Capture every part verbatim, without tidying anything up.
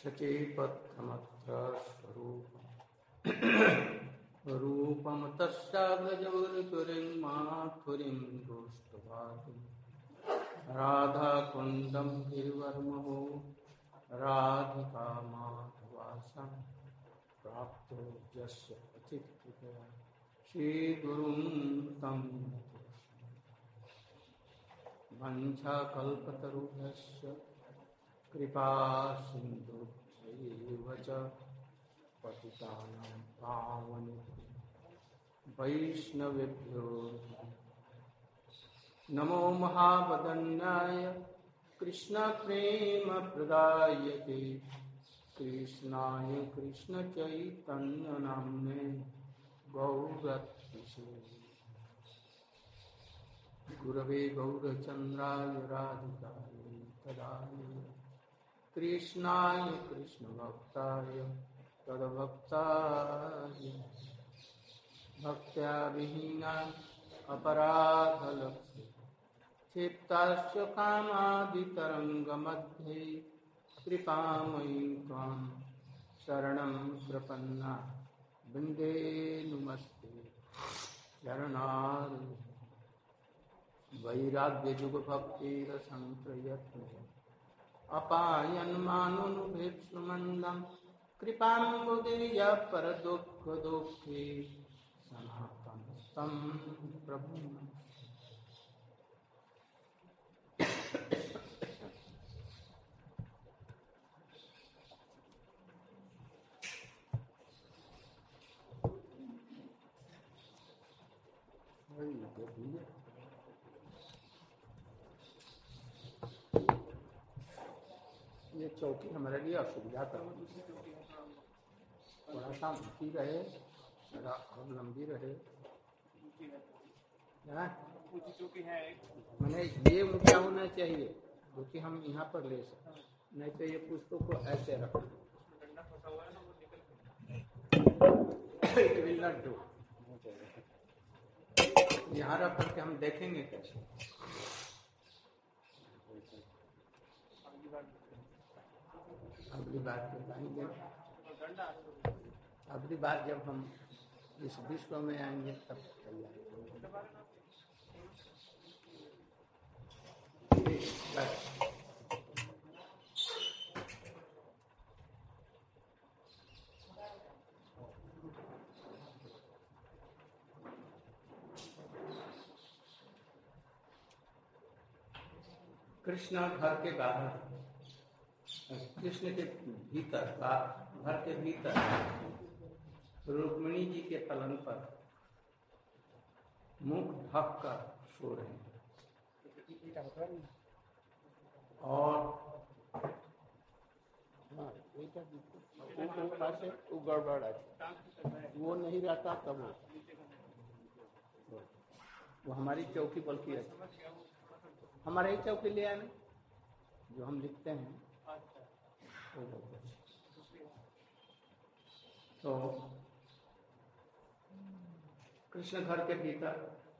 सचेपत्रमत्र स्वरूपं तस्याग्रजवरचुरिं माथुरिं गोष्ठवादं राधाकुण्डं गिरिवर्महो राधिका माधवासं प्राप्तो यस्य पथिकृतया श्रीगुरुं तं वञ्चाकल्पतरुभ्यश्च कृपा सिन्धुभ्यैव च पतितानां पावनेभ्यो वैष्णवेभ्यो नमो महावदन्याय कृष्णप्रेमप्रदायते कृष्णाय कृष्णचैतन्यनाम्ने गौरत्से गुरवे गौरचन्द्राय राधिकायै तदालये कृष्णाय कृष्णभक्ताय तद्भक्ताय भक्त्या विहीना अपराधलक्ष्य क्षिप्ताश्च कामादितरङ्गमध्ये कृपामयी त्वां शरणं प्रपन्ना वन्दे नमस्ते शरणागते वैराग्यजुगभक्तिरसंप्रयत्न अपायन्मानुभिक्षुमन्दं कृपाम्बुदिर्यः परदुःखदुःखी सनातनं प्रभुं ये चौकी हमारे लिए असुविधा कर थोड़ा सा ऊँची रहे और लंबी रहे। ऊँची चौकी है मैंने ये ऊँचा होना चाहिए क्योंकि हम यहाँ पर ले सकते, नहीं तो ये पुस्तक को ऐसे रखो। यहाँ रख करके हम देखेंगे कैसे। अगली बार बताएंगे, अगली बार जब हम इस विश्व में आएंगे तब तैयार। कृष्ण घर के बाहर, कृष्ण के भीतर, घर के भीतर रुक्मिणी जी के पलंग पर मुख ढक कर सो रहे हैं और गड़बड़ है, वो नहीं रहता तब वो वो हमारी चौकी बल्कि है, हमारे ही चौकी ले आए जो हम लिखते हैं। तो कृष्ण घर के भीतर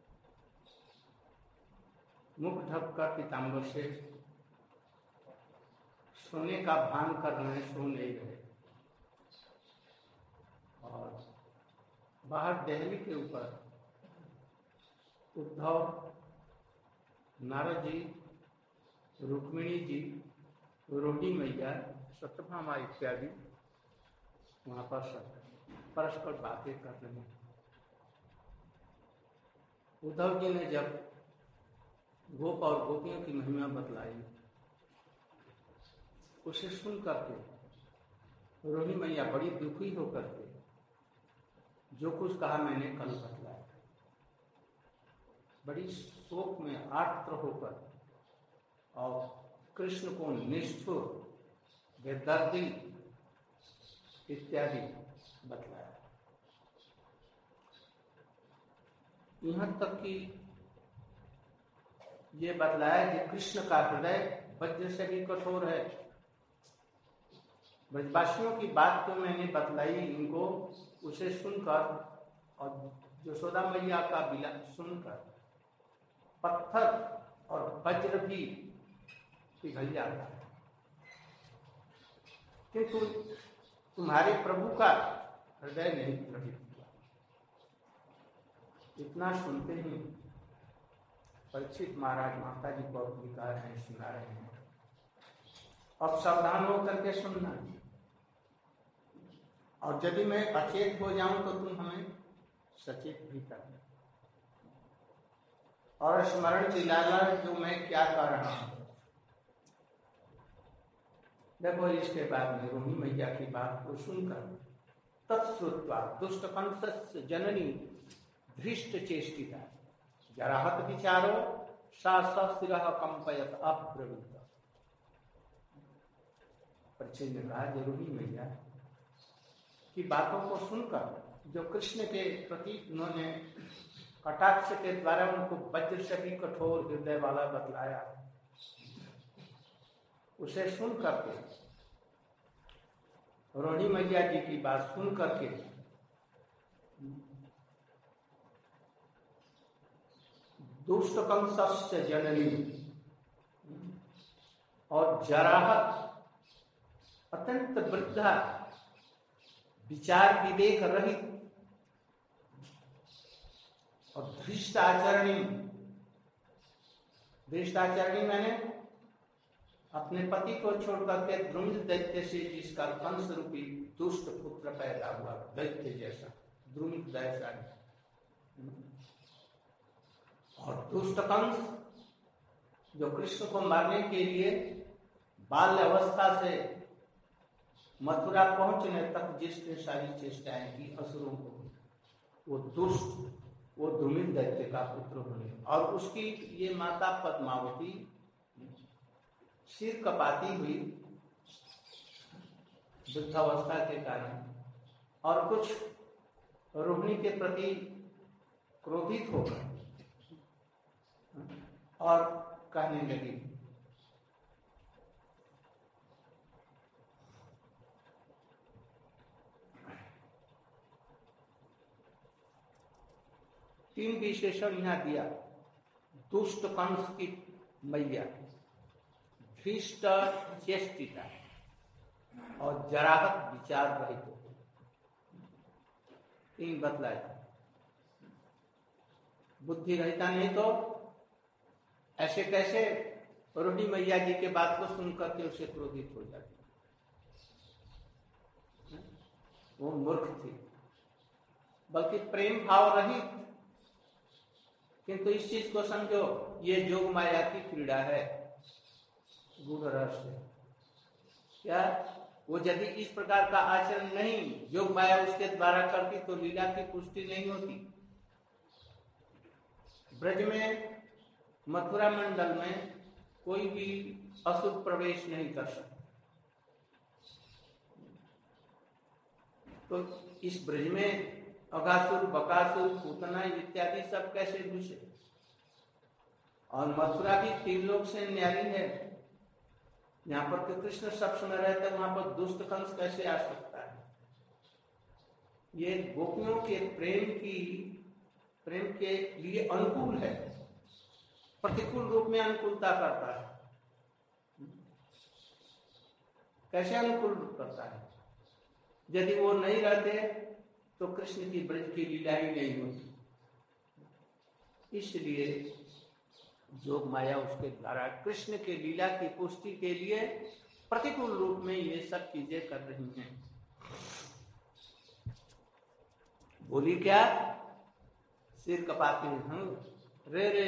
मुख ढककर पीताम्बर से सोने का भान कर रहे हैं, सो नहीं रहे। और बाहर देहली के ऊपर उद्धव, नारद जी, रुक्मिणी जी, रोहिणी मैया, सत्यभामा इत्यादि वहाँ पर सब परस्पर बातें कर रहे हैं। उद्धव जी ने जब गोप और गोपियों की महिमा बतलाई, उसे सुन करके रोहिणी मैया बड़ी दुखी होकर के जो कुछ कहा मैंने कल बतलाया, बड़ी शोक में आर्द्र होकर और कृष्ण को निष्ठुर, बेदर्दी इत्यादि बतलाया। यहाँ तक कि ये बतलाया कि कृष्ण का हृदय वज्र से भी कठोर है। ब्रजवासियों की बात तो मैंने बतलाई इनको, उसे सुनकर और यशोदा मैया का विलाप सुनकर पत्थर और वज्र भी पिघल जाता है। किंतु तुम्हारे प्रभु का हृदय नहीं दृढ़ित हुआ। इतना सुनते ही परीक्षित महाराज माता जी को अपनी कह रहे हैं, सुना रहे हैं, अब सावधान होकर के सुनना, और यदि मैं अचेत हो जाऊं तो तुम हमें सचेत भी करना, और स्मरण दिलाना जो मैं क्या कर रहा हूं। देखो इसके बाद में रोहिणी मैया की बात को सुनकर तत्श्रुत्वा दुष्ट कंसस्य जननी धृष्ट चेष्टिता जराहत विचारो सा सस्तिरः कंपयत अब्रवीत। परीक्षित ने कहा, रोहिणी मैया की बातों को सुनकर जो कृष्ण के प्रति उन्होंने कटाक्ष के द्वारा उनको वज्र से भी कठोर हृदय वाला बतलाया, उसे सुन करके रोहिणी मैया जी की बात सुन करके दुष्ट कंसस्य जननी और जराहत अत्यंत वृद्धा विचार विवेक रहित और धृष्टाचरणी, धृष्टाचरणी मैंने अपने पति को छोड़कर के द्रुमिल दैत्य से जिसका कंस रूपी दुष्ट पुत्र पैदा हुआ, दैत्य जैसा द्रुमिल जैसा, और दुष्ट कंस जो कृष्ण को मारने के लिए बाल्य अवस्था से मथुरा पहुंचने तक जिसने सारी चेष्टाएं की असुरों को, वो दुष्ट, वो द्रुमिल दैत्य का पुत्र होने, और उसकी ये माता पद्मावती सिर कपाती हुई वृद्धावस्था के कारण और कुछ रोहिणी के प्रति क्रोधित होकर और कहने लगी, तीन विशेषण यहां दिया, दुष्ट कंस की मैया, धृष्ट चेष्टिता और जराहत विचार रहित, तीन बतलाए। बुद्धि रहिता नहीं तो ऐसे कैसे रोहिणी मैया जी के बात को सुनकर के उसे क्रोधित हो जाती, वो मूर्ख थी, बल्कि प्रेम भाव रहित। किंतु इस चीज को समझो, ये जोग माया की क्रीड़ा है, गूढ़ रहस्य। क्या वो यदि इस प्रकार का आचरण नहीं जोग माया उसके द्वारा करती तो लीला की पुष्टि नहीं होती। ब्रज में मथुरा मंडल में कोई भी असुर प्रवेश नहीं कर सकता, तो इस ब्रज में अगासुर, बकासुर, पूतना इत्यादि सब कैसे घुसे? और मथुरा भी तीन लोग से न्यारी है, यहाँ पर तो कृष्ण सब समय रहते, वहां पर दुष्ट कंस कैसे आ सकता है? ये गोपियों के प्रेम की प्रेम के लिए अनुकूल है, प्रतिकूल रूप में अनुकूलता करता है। कैसे अनुकूल करता है? यदि वो नहीं रहते तो कृष्ण की ब्रज की लीला ही नहीं होती। इसलिए जोग माया उसके द्वारा कृष्ण के लीला की पुष्टि के लिए प्रतिकूल रूप में ये सब चीजें कर रही हैं। बोली क्या? सिर कपाती हूं, रे रे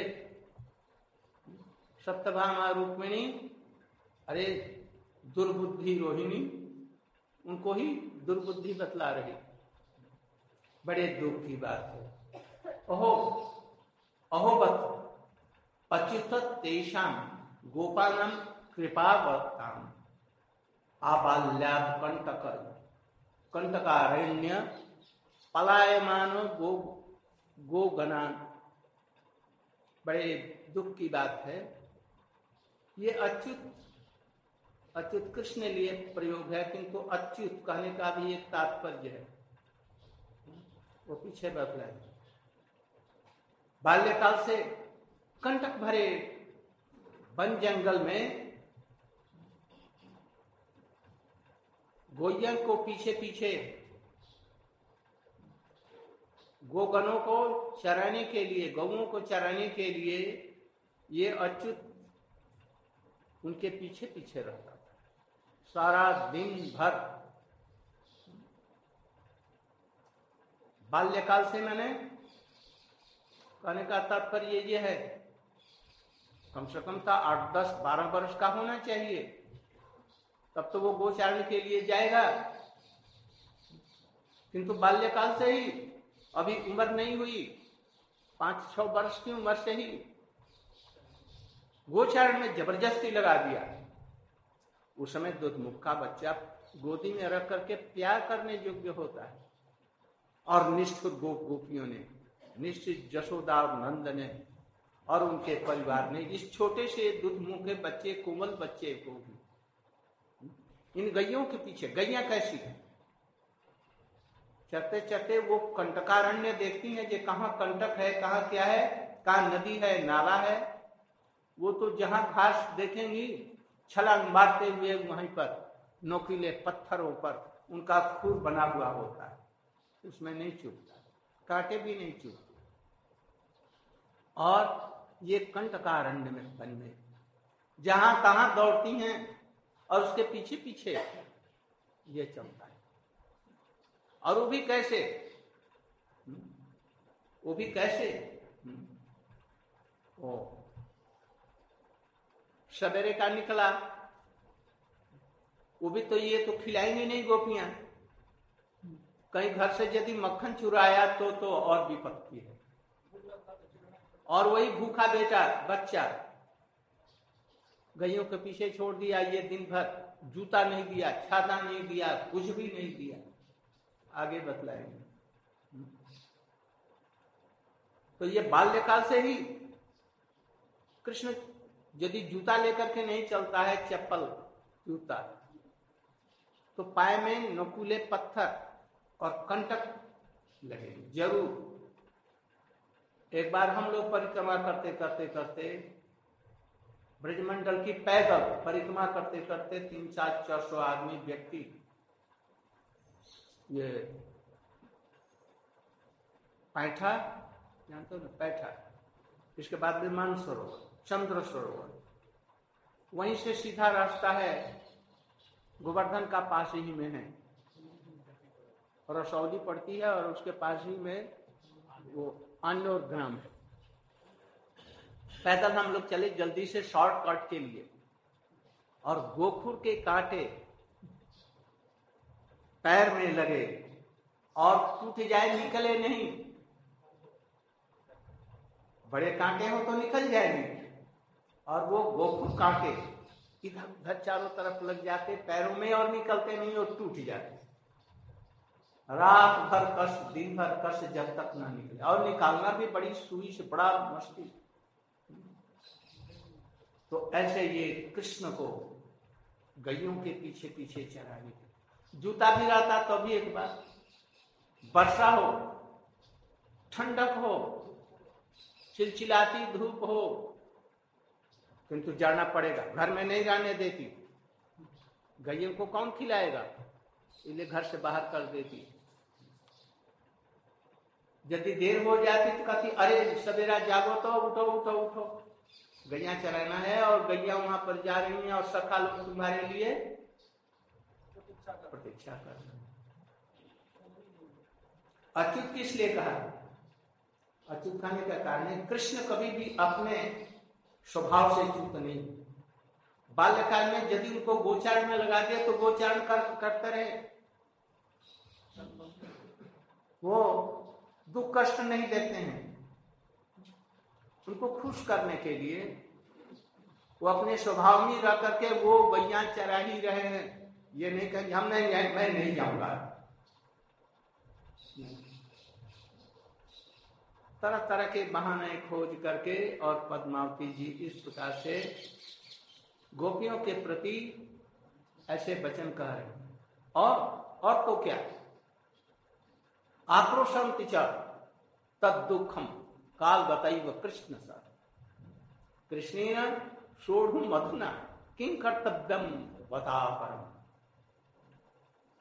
सप्तभामा रुक्मिणी, अरे दुर्बुद्धि रोहिणी, उनको ही दुर्बुद्धि बतला रही। बड़े दुख की बात है। अहो अहोबत अच्युत तेषाम गोपालम कृपावताम आबाल्यात् कंटक कंटकारण्य पलायमान गो गोगणान। बड़े दुख की बात है। ये अच्युत अच्युत कृष्ण लिए प्रयोग है, किंतु अच्युत कहने का भी एक तात्पर्य है, वो पीछे बतला है। बाल्यकाल से कंटक भरे वन जंगल में गोयन को पीछे पीछे गोगनों को चराने के लिए, गौओं को चराने के लिए ये अच्युत उनके पीछे पीछे रहता था सारा दिन भर। बाल्यकाल से मैंने कहने का तात्पर्य ये है, कम से कम था आठ दस बारह वर्ष का होना चाहिए, तब तो वो गोचारण के लिए जाएगा। किंतु बाल्यकाल से ही, अभी उम्र नहीं हुई, पांच छह वर्ष की उम्र से ही गोचारण में जबरदस्ती लगा दिया। उस समय दुधमुख का बच्चा गोदी में रख करके प्यार करने योग्य होता है, और निष्ठुर गोप गोपियों ने, निश्चित जशोदा और नंद ने और उनके परिवार ने इस छोटे से दुधमुख के बच्चे, कोमल बच्चे को भी इन गैयों के पीछे, गैया कैसी है, चलते चलते वो कंटकारण्य देखती हैं कि कहाँ कंटक है, कहाँ क्या है, कहाँ नदी है, नाला है। वो तो जहां घास देखेंगी छलांग मारते हुए वहीं पर नोकीले पत्थरों पर उनका खूर बना हुआ होता है, उसमें नहीं चुभता, कांटे भी नहीं चुभते। और ये कंटकारण्य में वन में जहां तहां दौड़ती हैं और उसके पीछे पीछे ये चलता है। और वो भी कैसे, वो भी कैसे ओ सवेरे का निकला, वो भी तो ये तो खिलाएंगे नहीं गोपियां, कहीं घर से यदि मक्खन चुराया तो तो और विपत्ति है। और वही भूखा बेटा बच्चा गैयों के पीछे छोड़ दिया, ये दिन भर जूता नहीं दिया, छाता नहीं दिया, कुछ भी नहीं दिया। आगे बतलाएंगे। तो ये बाल्यकाल से ही कृष्ण यदि जूता लेकर के नहीं चलता है, चप्पल जूता, तो पाए में नकुले पत्थर और कंटक लगेंगे जरूर। एक बार हम लोग परिक्रमा करते करते करते ब्रजमंडल की पैदल परिक्रमा करते करते तीन चार चार सौ आदमी व्यक्ति, ये पैठा जानते हो ना, पैठा, इसके बाद में मानसरोवर, चंद्र सरोवर, वहीं से सीधा रास्ता है गोवर्धन का पास ही में है, और रसौली पड़ती है और उसके पास ही में वो अन्य ग्राम है। पैदल हम लोग चले जल्दी से शॉर्टकट के लिए, और गोखुर के कांटे पैर में लगे और टूट जाए, निकले नहीं। बड़े कांटे हो तो निकल जाएंगे, और वो गोखुर कांटे इधर उधर चारों तरफ लग जाते पैरों में और निकलते नहीं और टूट जाते। रात भर कष्ट, दिन भर कष्ट, जब तक ना निकले, और निकालना भी बड़ी सुई से, बड़ा मुश्किल। तो ऐसे ये कृष्ण को गैयों के पीछे पीछे चराने, जूता भी रहता तो भी एक बार, वर्षा हो, ठंडक हो, चिलचिलाती धूप हो, किंतु जाना पड़ेगा, घर में नहीं रहने देती। गैयों को कौन खिलाएगा, इसलिए घर से बाहर कर देती। यदि देर हो जाती तो कहती अरे सवेरा जागो तो, उठो उठो उठो, गैया चराना है और गैया वहां पर जा रही हैं और सखा लोग तुम्हारे लिए प्रतीक्षा कर रहे हैं। अच्युत किस लिए कहा, अच्युत कहने का कारण है कृष्ण कभी भी अपने स्वभाव से च्युत नहीं। बाल्यकाल में यदि उनको गोचारण में लगा दिया तो गोचारण कर, करते रहे, वो दुख कष्ट नहीं देते हैं। उनको खुश करने के लिए वो अपने स्वभाव में रह करके वो गैया चरा ही रहे हैं। ये नहीं कहेंगे हम नहीं, मैं नहीं जाऊंगा। तरह तरह के बहाने खोज करके, और पद्मावती जी इस प्रकार से गोपियों के प्रति ऐसे वचन कह रहे हैं। और और तो क्या, आक्रोशंति च तद दुखम काल बताइव कृष्ण सर, कृष्णेन सोढ़ु मधुना किं कर्तव्यम बता परम।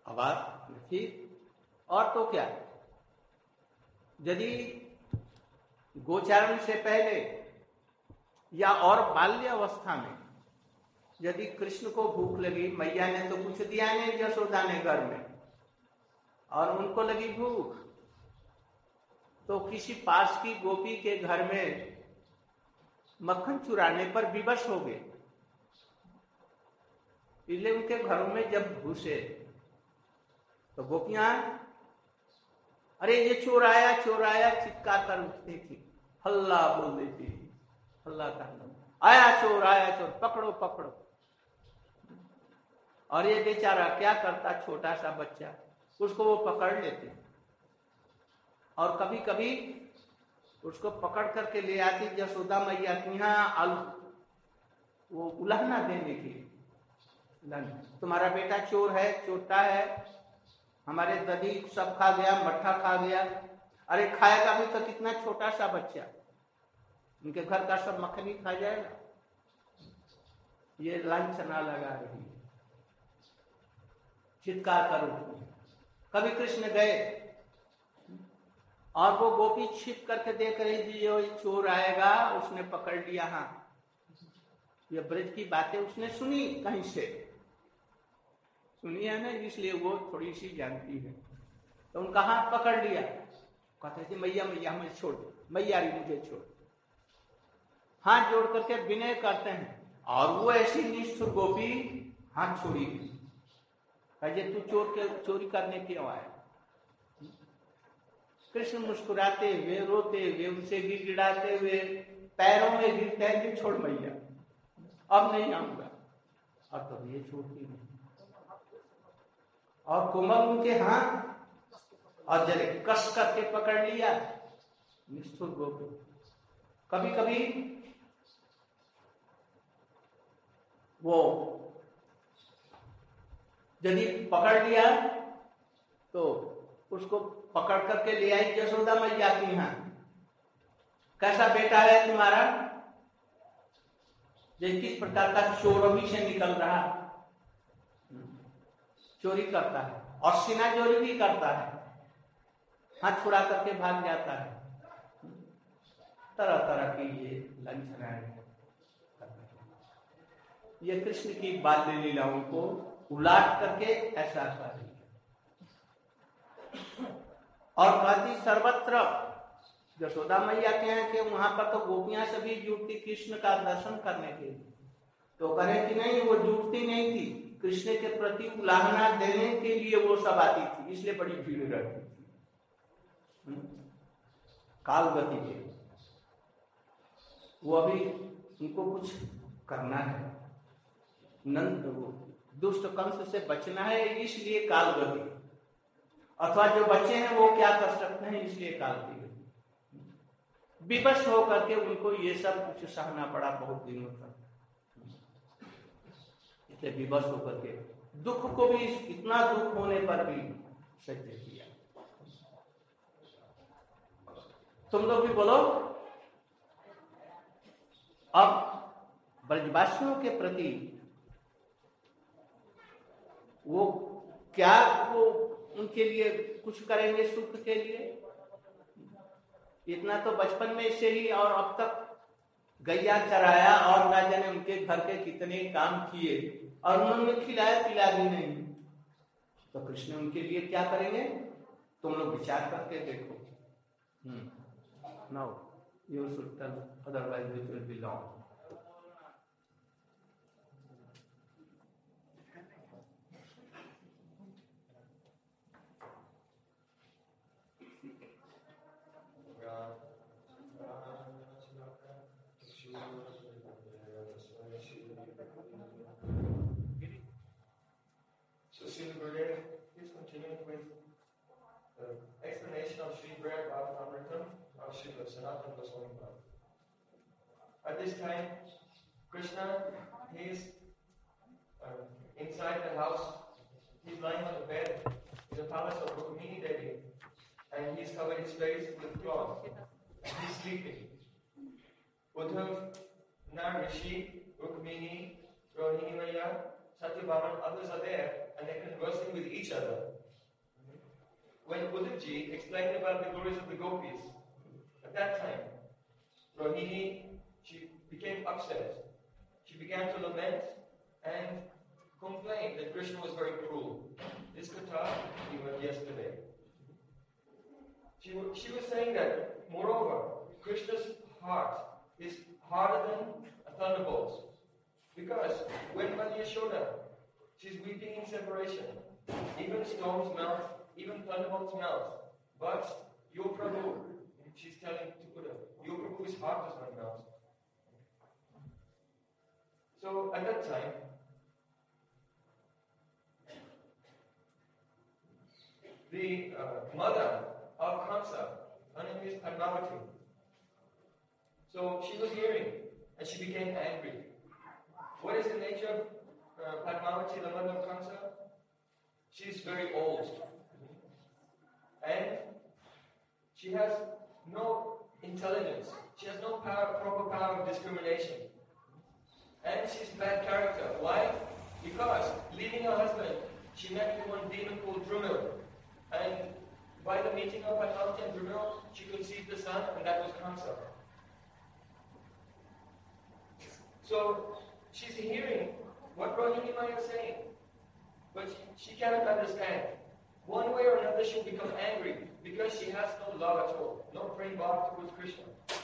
आवाज ठीक। और तो क्या, यदि गोचारण से पहले या और बाल्य अवस्था में यदि कृष्ण को भूख लगी, मैया ने तो कुछ दिया नहीं यशोदा ने घर में, और उनको लगी भूख, तो किसी पास की गोपी के घर में मक्खन चुराने पर विवश हो गए। इसलिए उनके घरों में जब घुसे तो गोपियां अरे ये चोर आया चोर आया चित्कार कर उठती थी, हल्ला बोल देती थी, हल्ला करना, आया चोर आया चोर, पकड़ो पकड़ो। और ये बेचारा क्या करता, छोटा सा बच्चा, उसको वो पकड़ लेते और कभी कभी उसको पकड़ करके ले आती यशोदा मैया के यहाँ आलू वो उलाहना देने के लिए, तुम्हारा बेटा चोर है, चोटा है, हमारे दही सब खा गया, मट्ठा खा गया। अरे खाएगा भी तो कितना छोटा सा बच्चा, उनके घर का सब मक्खनी खा जाएगा। ये लांछना लगा रही है, चित्कार कर उठी। कभी कृष्ण गए और वो गोपी छिप करके देख रही थी, ये चोर आएगा, उसने पकड़ लिया। हाँ, ये ब्रज की बातें उसने सुनी, कहीं से सुनी है ना, इसलिए वो थोड़ी सी जानती है। तो उनका हाथ पकड़ लिया, कहते थे मैया मैया मुझे छोड़, मैया री मुझे छोड़। हाथ जोड़ करके विनय करते हैं, और वो ऐसी निष्ठुर गोपी हाथ छोड़ी, कहे तू चोर के चोरी करने क्यों आया। कृष्ण मुस्कुराते हुए, रोते हुए, उनसे गिड़गिड़ाते हुए पैरों में गिरते हैं, छोड़ मैया अब नहीं आऊंगा। और तो ये छोड़ती नहीं, और कोमल उनके हाथ और जरे कस करके पकड़ लिया, निष्ठुर गोपी। कभी कभी वो यदि पकड़ लिया तो उसको पकड़ करके ले आई यशोदा मैया के यहाँ, कैसा बेटा है तुम्हारा, जैसे किस प्रकार का चोर से निकल रहा, चोरी करता है और सीना चोरी भी करता है, हाथ छुड़ा करके भाग जाता है। तरह तरह की ये लांछनाएं, ये कृष्ण की बाल्य लीलाओं को उलाट करके ऐसा कर रही है। और कहती सर्वत्र यशोदा मैया के हैं कि वहां पर तो गोपियां सभी जुटती कृष्ण का दर्शन करने के लिए, तो कहे कि नहीं, वो जुटती नहीं थी, कृष्ण के प्रति उलाहना देने के लिए वो सब आती थी, इसलिए बड़ी भीड़ रहती थी। काल गति के वो अभी उनको कुछ करना है, नंद वो दुष्ट कंस से बचना है, इसलिए काल गति, अथवा जो बच्चे हैं वो क्या कर सकते हैं, इसलिए काल गति। विवश होकर के उनको ये सब कुछ सहना पड़ा बहुत दिनों तक, इसलिए विवश होकर के दुख को भी, इतना दुख होने पर भी सह्य किया। तुम लोग भी बोलो, अब ब्रजवासियों के प्रति वो क्या, वो उनके लिए कुछ करेंगे सुख के लिए, इतना तो बचपन में से ही, और अब तक गैया चराया और ना जाने उनके घर के कितने काम किए, और उन्होंने खिलाया पिला भी नहीं, तो कृष्ण उनके लिए क्या करेंगे, तुम लोग विचार करके देखो। Now you should tell, otherwise it will be long. At this time, Krishna, he is uh, inside the house. He's lying on the bed in the palace of Rukmini Devi, and he's covered his face with cloth. And he's sleeping. Uddhav, Nar Rishi, Rukmini, Rohini Maya, Satyabhaman, others are there, and they're conversing with each each other. When Uddhavji explained about the glories of the gopis, at that time, Rohini, she became upset. She began to lament and complain that Krishna was very cruel. This katha we heard yesterday. She, she was saying that, moreover, Krishna's heart is harder than a thunderbolt. Because when Mother Yashoda, she's weeping in separation, even storms melt, even thunderbolts melt. But your Prabhu, she's telling to Uddhav, your Prabhu's heart does not melt. So at that time, the uh, mother of Kamsa, her name is Padmavati. So she was hearing and she became angry. What is the nature of uh, Padmavati, the mother of Kamsa? She's very old. And she has no intelligence. She has no power, proper power of discrimination. And she's bad character. Why? Because leaving her husband, she met with one demon called Drumil. And by the meeting of Padmavati and Drumil, she conceived the son, and that was Kamsa. So she's hearing what Rohini Maya is saying, but she, she cannot understand. One way or another, she'll become angry because she has no love at all, no praying bhav towards Krishna.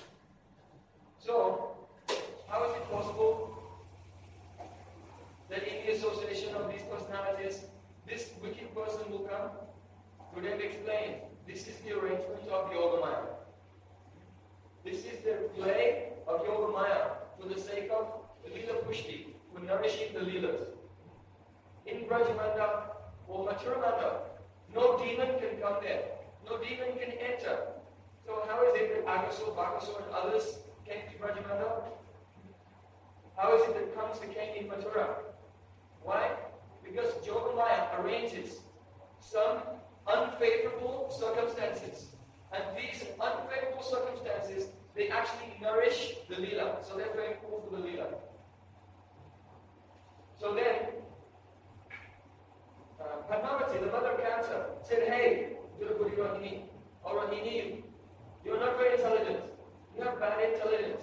So, how is it possible that in the association of these personalities, this wicked person will come? Today we explained, this is the arrangement of Yogamaya. This is the play of Yogamaya for the sake of the Leela Pushti, for nourishing the Leelas. In Brajamanda or Mathuramanda, no demon can come there. No demon can enter. So how is it that Agasur, Bakasur and others came to Brajamanda? How is it that Kamsa came in Mathura? Why? Because Yogamaya arranges some unfavorable circumstances. And these unfavorable circumstances, they actually nourish the Leela. So they're very cool for the Leela. So then, uh, Padmavati, the mother of Kamsa, said, hey, Durguri Rohini, or Rohini, you're not very intelligent. You have bad intelligence.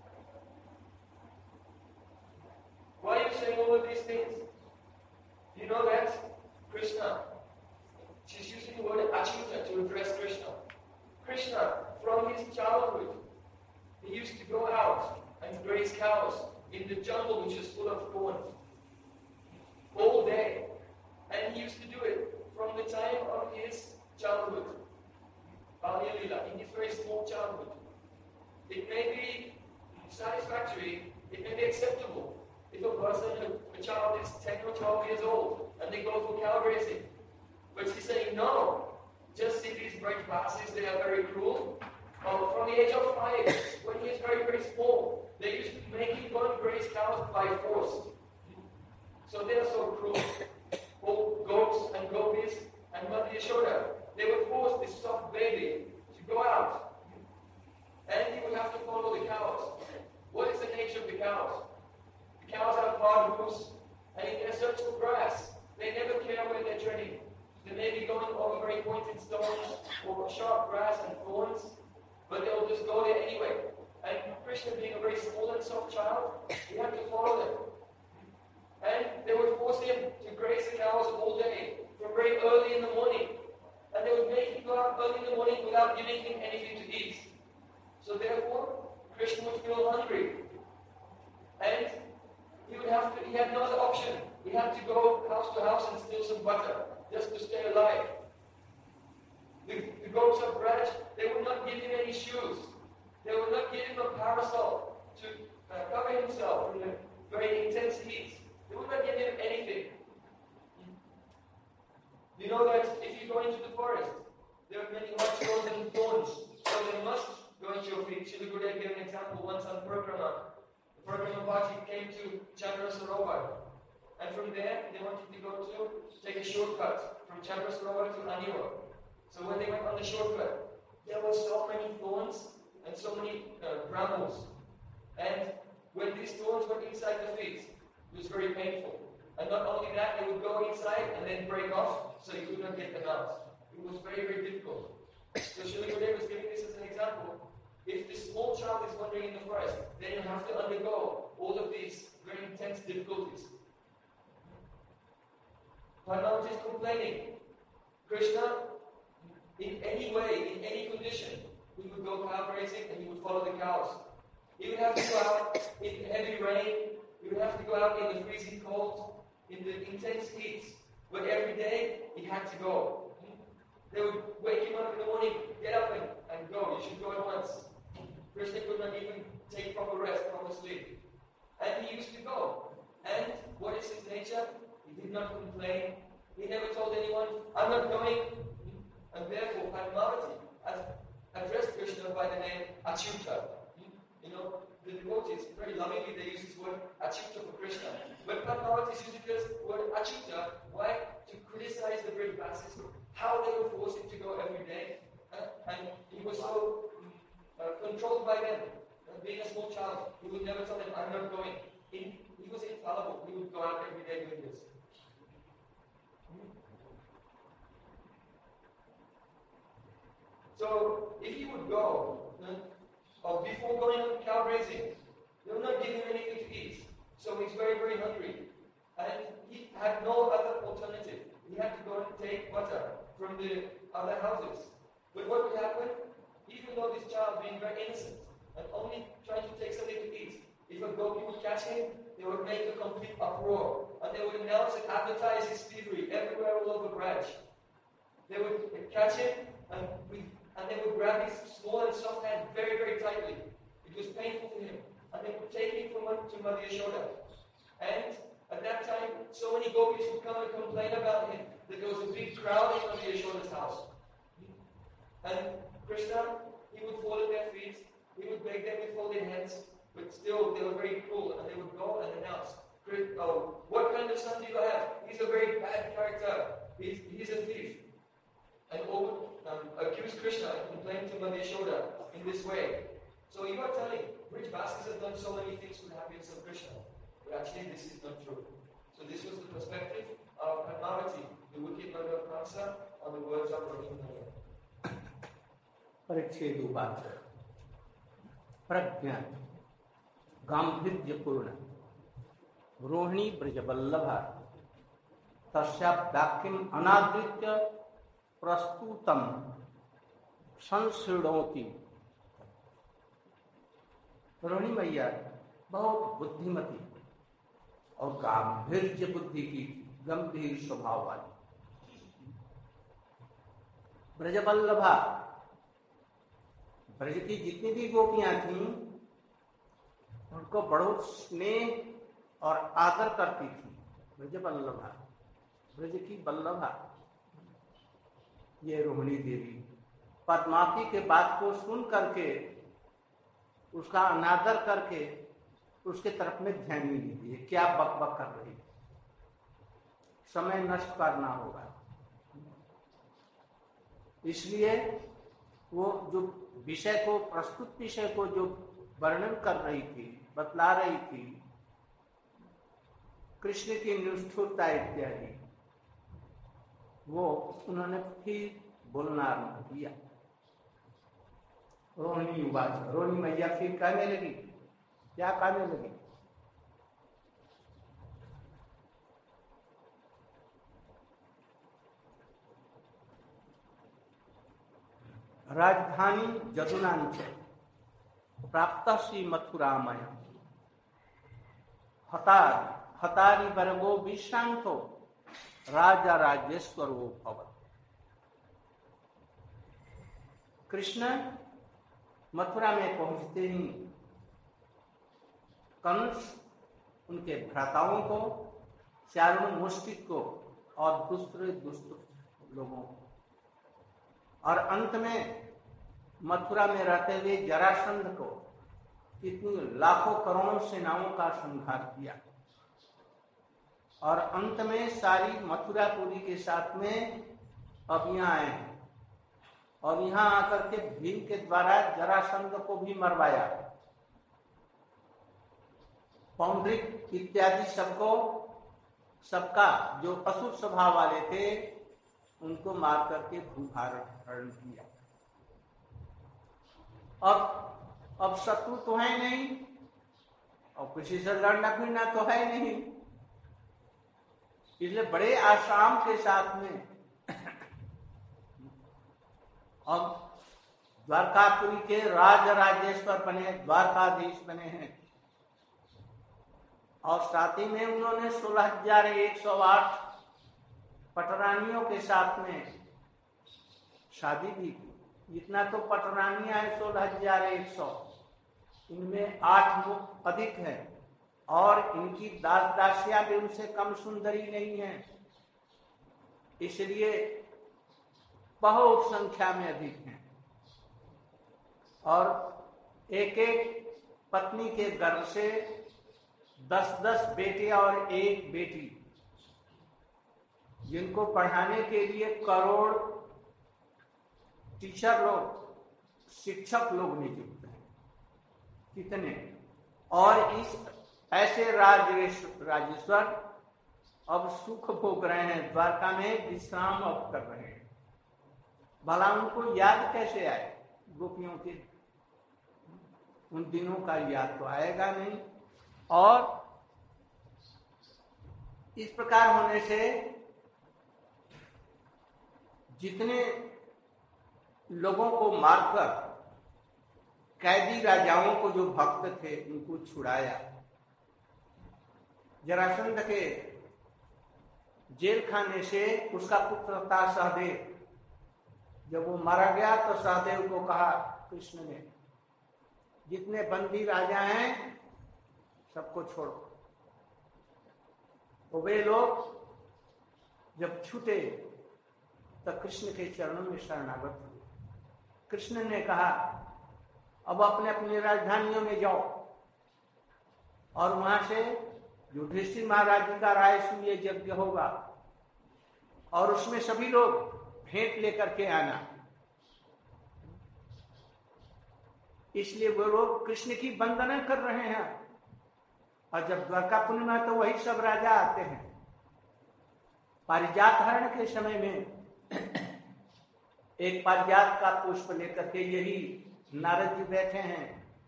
Why are you saying all of these things? You know that Krishna, she's using the word achyuta to address Krishna. Krishna, from his childhood, he used to go out and graze cows in the jungle which is full of thorns all day. And he used to do it from the time of his childhood. Balya Lila, in his very small childhood. It may be satisfactory, it may be acceptable if a person, a, a child is ten or twelve years old and they go for cow grazing. But he's saying, no, just see these bright passes, they are very cruel. Well, from the age of five, when he is very, very small, they used to make him go and graze cows by force. So they are so cruel. All goats and gopis and Mother Yashoda, they would force this soft baby to go out. And he would have to follow the cows. What is the nature of the cows? The cows have hard hoofs, and in their search for grass, they never care where they're treading. They may be going over very pointed stones or sharp grass and thorns, but they'll just go there anyway. And Krishna, being a very small and soft child, he had to follow them. And they would force him to graze the cows all day, from very early in the morning. And they would make him go out early in the morning without giving him anything to eat. So therefore, Krishna would feel hungry. And he would have to, he had no other option. He had to go house to house and steal some butter, just to stay alive. The, the goats of Braj, they would not give him any shoes. They would not give him a parasol to uh, cover himself from the very intense heat. They would not give him anything. You know that if you go into the forest, there are many hot stones and thorns, so they must go into your feet. Srila Gurudev gave an example once on Parikrama. The Parikrama party came to Chandra Sarovar, and from there they wanted to go to take a shortcut from Chandra Sarovar to Aniva. So when they went on the shortcut, there were so many thorns and so many uh, brambles. And when these thorns were inside the feet, it was very painful. And not only that, they would go inside and then break off so you could not get them out. It was very, very difficult. So Srila Gurudev was giving this as an example. If the small child is wandering in the forest, then you have to undergo all of these very intense difficulties. Padmavati is complaining. Krishna, in any way, in any condition, he would go cow grazing and he would follow the cows. He would have to go out in heavy rain. He would have to go out in the freezing cold, in the intense heat. But every day, he had to go. They would wake him up in the morning, get up and, and go. You should go at once. Krishna could not even take proper rest, proper sleep. And he used to go. And what is his nature? He did not complain. He never told anyone, I'm not going. And therefore, Padmavati addressed Krishna by the name Achyuta. You know, the devotees, very lovingly, they use this word Achyuta for Krishna. But Padmavati uses this word Achyuta, why? To criticize the Brajavasis, how they would force him to go every day. Uh, and he was so uh, controlled by them. Uh, being a small child, he would never tell them, I'm not going. He, he was infallible. He would go out every day doing this. So, if he would go, uh, or before going on cow grazing, they would not give him anything to eat. So he's very, very hungry. And he had no other alternative. He had to go and take butter from the other houses. But what would happen? Even though this child being very innocent and only trying to take something to eat, if a gopi would catch him, they would make a complete uproar. And they would announce and advertise his thievery everywhere all over Braj. They would catch him and, we, and they would grab his small and soft hand very, very tightly. It was painful for him. And they would take him from to Mother Yashoda. And at that time, so many gopis would come and complain about him that there was a big crowd in Mother Yashoda's house. And Krishna, he would fall at their feet, he would beg them with folded hands, but still they were very cruel, and they would go and announce, oh, what kind of son do you have? He's a very bad character. He's, he's a thief. And all um, accuse Krishna and complain to Mother Yashoda in this way. So you are telling, Brajavasis have done so many things for the happiness of Krishna. But actually this is not true. So this was the perspective of Padmavati, the wicked mother of Kamsa, on the words of Raghunandana. परिच्छेद उवाच प्रज्ञा गांभीर्यपूर्ण रोहिणी ब्रजवल्लभा तस्या वाक्यम अनादृत्य प्रस्तुतम संशृणोति। रोहिणी मैया बहुत बुद्धिमती और गांभीर्य बुद्धि की गंभीर स्वभाव वाली। ब्रजवल्लभा, ब्रज की जितनी भी गोपियां थीं उनको बड़ो स्नेह और आदर करती थी। ब्रजवल्लभा, ब्रज की वल्लभा, ये रोहिणी देवी पद्मावती के बात को सुन करके उसका अनादर करके उसके तरफ में ध्यान नहीं देती है। क्या बक बक कर रही, समय नष्ट करना होगा। इसलिए वो जो विषय को, प्रस्तुत विषय को जो वर्णन कर रही थी, बतला रही थी, कृष्ण की निष्ठुरता इत्यादि, वो उन्होंने फिर बोलना आरंभ किया। रोहिणी उवाच, रोहिणी मैया फिर कहने लगी। क्या कहने लगी? राजधानी जदुनांच प्राप्त श्री मथुरामय हतारी हतारी वर्गो विश्रांतो राजा राज्येश्वरो भवत्। कृष्ण मथुरा में पहुंचते ही कंस उनके भ्राताओं को, चारुण मुष्टिक को और दूसरे दुष्ट लोगों को, और अंत में मथुरा में रहते हुए जरासंध को कितनी लाखों करोड़ों सेनाओं का संहार किया। और अंत में सारी मथुरापुरी के साथ में अब यहाँ आए हैं और यहाँ आकर के भीम के द्वारा जरासंध को भी मरवाया। पौंड्रिक इत्यादि सबको सबका जो असुर स्वभाव वाले थे उनको मार करके भूभारण किया। अब अब शत्रु तो है नहीं और किसी से लड़ना फिरना तो है नहीं, इसलिए बड़े आसाम के साथ में अब द्वारकापुरी के राज राजेश्वर बने, द्वारकाधीश बने हैं। और साथ ही में उन्होंने सोलह हजार एक सौ आठ पटरानियों के साथ में शादी भी की। इतना तो पटरानियां है सोलह हजार एक सौ, इनमें आठ मुख अधिक है और इनकी दास दासियां भी उनसे कम सुंदरी नहीं है, इसलिए बहुत संख्या में अधिक हैं। और एक एक पत्नी के गर्भ से दस दस बेटे और एक बेटी, जिनको पढ़ाने के लिए करोड़ टीचर लोग, शिक्षक लोग नियुक्त हैं, कितने। और इस ऐसे राजेश्वर अब सुख भोग रहे हैं, द्वारका में विश्राम अब कर रहे हैं। भला उनको याद कैसे आए गोपियों के? उन दिनों का याद तो आएगा नहीं। और इस प्रकार होने से जितने लोगों को मारकर कैदी राजाओं को जो भक्त थे उनको छुड़ाया। जरासंध के जेल खाने से उसका पुत्र था सहदेव, जब वो मारा गया तो सहदेव को कहा कृष्ण ने, जितने बंदी राजा हैं सबको छोड़ो। तो वे लोग जब छूटे तो कृष्ण के चरणों में शरणागत हुए। कृष्ण ने कहा अब अपने अपनी राजधानियों में जाओ और वहां से युधिष्ठिर महाराज जी का राय सूय यज्ञ होगा और उसमें सभी लोग भेंट लेकर के आना। इसलिए वो लोग कृष्ण की वंदना कर रहे हैं। और जब द्वारका पूर्णिमा तो वही सब राजा आते हैं। पारिजात हरण के समय में एक पारिजात का पुष्प लेकर के यही नारद जी बैठे हैं।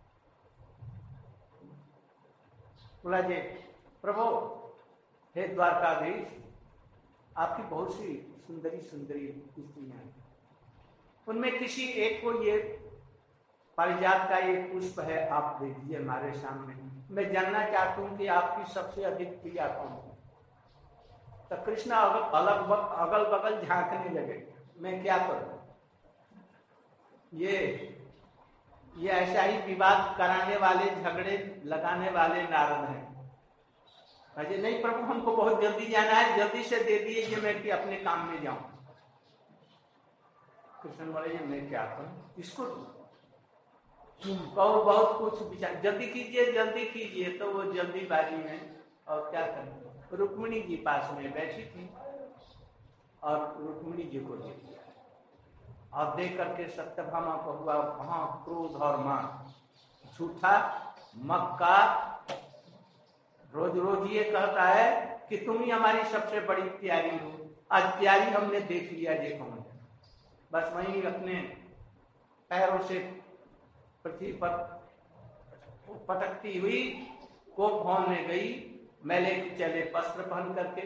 बोला जी प्रभु, हे द्वारकाधीश, आपकी बहुत सी सुंदरी सुंदरी स्त्रियां हैं, उनमें किसी एक को ये पारिजात का एक पुष्प है, आप दे दीजिए हमारे सामने। मैं जानना चाहता हूं कि आपकी सबसे अधिक प्रिया कौन है। तो कृष्ण अलग अगल बगल झांकने लगे, मैं क्या करूं? ये ये ऐसा ही विवाद कराने वाले, झगड़े लगाने वाले नारद हैं। अजय नहीं प्रभु, हमको बहुत जल्दी जाना है, जल्दी से दे दीजिए, मैं कि अपने काम में जाऊं। कृष्ण बोले मैं क्या करूं, किसको कहो, बहुत कुछ विचार, जल्दी कीजिए जल्दी कीजिए। तो वो जल्दीबाजी में और क्या करें, रुक्मिणी जी पास में बैठी थी और रुक्मिणी जी को दे दिया। और दे करके सत्यभामा को हुआ वहां क्रोध और मान। झूठा मक्का रोज रोज ये कहता है कि तुम ही हमारी सबसे बड़ी प्यारी हो, आज प्यारी हमने देख लिया जे कौन है। बस वहीं अपने पैरों से पृथ्वी पर पटकती हुई कोप भौंने गई, मैले के चले वस्त्र पहन करके।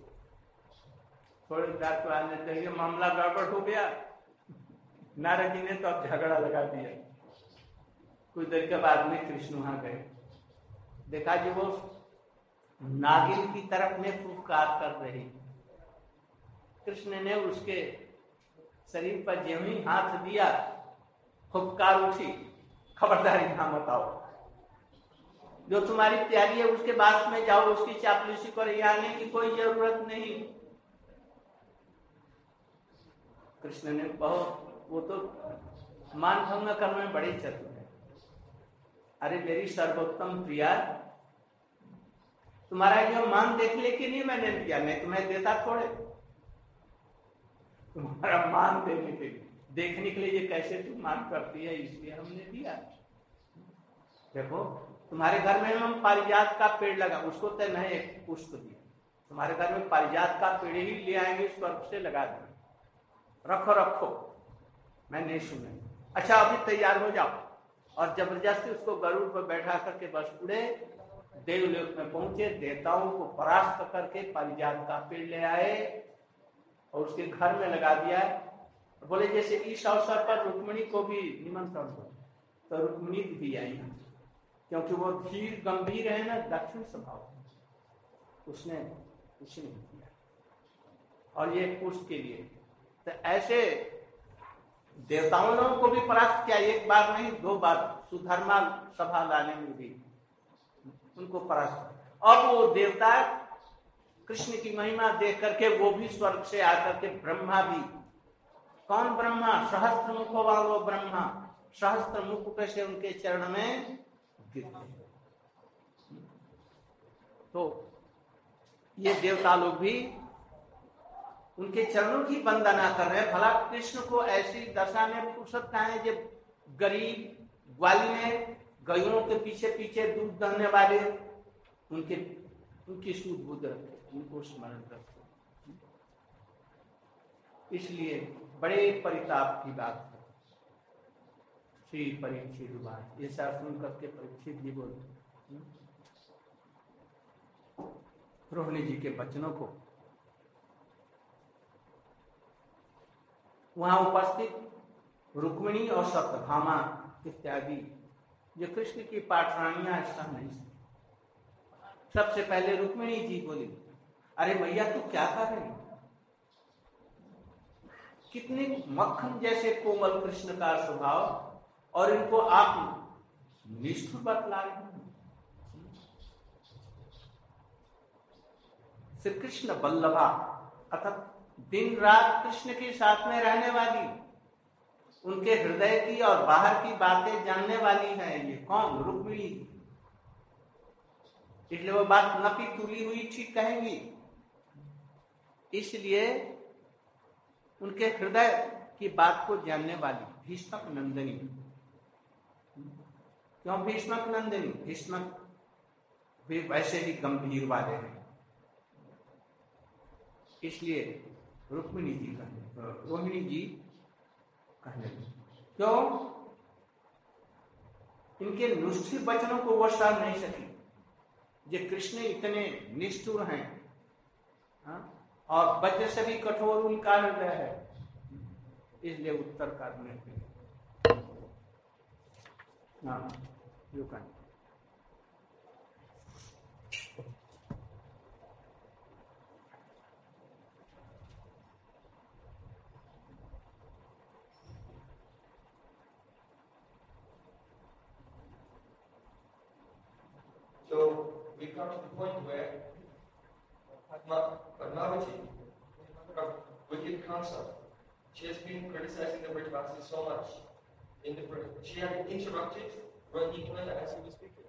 थोड़ी देर को आने चाहिए मामला गड़बड़ हो गया। नारद जी ने तो अब झगड़ा लगा दिया। कुछ देर के बाद में कृष्ण वहां गए, देखा जो वो नागिन की तरफ में फुफकार कर रही। कृष्ण ने उसके शरीर पर ज्यों ही हाथ दिया, फुफकार उठी, खबरदारी यहां मत आओ, जो तुम्हारी प्यारी है उसके पास में जाओ, उसकी चापलूसी कर आने की कोई जरूरत नहीं। कृष्ण ने बहुत, वो तो मान भंग करने में बड़ी चतुर है। अरे मेरी सर्वोत्तम प्रिया, तुम्हारा ये मान देख ले कि नहीं मैंने दिया, नहीं तुम्हें देता थोड़े। तुम्हारा मान देने के लिए, देखने के लिए ये कैसे तुम मान करती है, इसलिए हमने दिया। देखो तुम्हारे घर में हम पारिजात का पेड़ लगा, उसको तो नहीं एक पुष्प दिया, तुम्हारे घर में पारिजात का पेड़ ही ले आएंगे, स्वर्ग से लगा देंगे, रखो रखो, मैं नहीं सुने। अच्छा अभी तैयार हो जाओ। और जबरदस्ती उसको गरुड़ पर बैठा करके बस उड़े, देवलोक में पहुंचे, देवताओं को परास्त करके पारिजात का पेड़ ले आए और उसके घर में लगा दिया। बोले जैसे इस अवसर पर रुक्मिणी को भी निमंत्रण हो, तो रुक्मिणी भी आई, क्योंकि वो धीर गंभीर है ना, दक्षिण स्वभाव, उसने कुछ नहीं किया। और ये पुष्ट के लिए तो ऐसे देवताओं लोगों को भी परास्त किया, एक बार नहीं दो बार, सुधर्मा सभा लाने में भी उनको परास्त। अब वो देवता कृष्ण की महिमा देख करके वो भी स्वर्ग से आकर के, ब्रह्मा भी, कौन ब्रह्मा, सहस्त्र मुख वालो ब्रह्मा, सहस्त्र मुख कैसे उनके चरण में गिरते। तो ये देवता लोग भी उनके चरणों की वंदना कर रहे हैं। भला कृष्ण को ऐसी दशा में फुर्सत कहाँ है, जब गरीब ग्वालियर गायों के पीछे पीछे दूध दहने वाले उनके उनकी सूझ बूझ रखे, उनको स्मरण रखे। इसलिए बड़े परिताप की बात है। श्री परीक्षित बात ऐसा सुन करके परीक्षित जी बोले, रोहिणी जी के वचनों को वहां उपस्थित रुक्मिणी और सत्यभामा इत्यादि जो कृष्ण की पाठरानियां ऐसा नहीं सकती। सबसे पहले रुक्मिणी जी बोली, अरे मैया तू क्या कर रही, कितने मक्खन जैसे कोमल कृष्ण का स्वभाव, और इनको आप निष्ठुर बतला रहे हैं। श्री कृष्ण बल्लभा अर्थात दिन रात कृष्ण के साथ में रहने वाली, उनके हृदय की और बाहर की बातें जानने वाली है। ये कौन, रुक्मिणी। इसलिए वो बात नपी तुली हुई ठीक कहेंगी। इसलिए उनके हृदय की बात को जानने वाली भीष्मक नंदिनी। क्यों भीष्मक नंदिनी? भीष्मक भी वैसे ही गंभीर वाले हैं, इसलिए रुक्मिणी जी कहने, रोहिणी जी कहने। क्यों? इनके निष्ठुर वचनों को वो सह नहीं सकी। ये कृष्ण इतने निष्ठुर हैं, हा? और वज्र से भी कठोर उनका हृदय है, इसलिए उत्तर करने के हाँ यू कहने। So we come to the point where Padma, Padmavati, wicked Kamsa, she has been criticizing the Brajavasis so much. In the she had interrupted Ranipuna as he was speaking.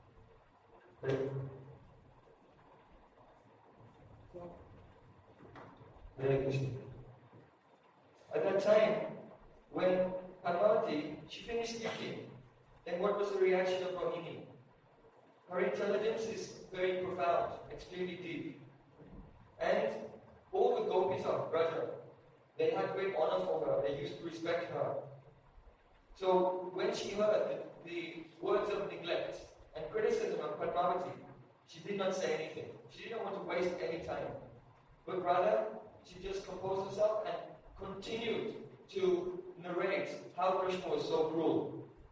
Hare Krishna. At that time, when Padmavati, she finished speaking, then what was the reaction of Rohini? Her intelligence is very profound, extremely deep. And all the gopis of Braja, they had great honor for her, they used to respect her. So when she heard the, the words of neglect and criticism of Padmavati, she did not say anything. She didn't want to waste any time. But rather, she just composed herself and continued to narrate how Krishna was so cruel.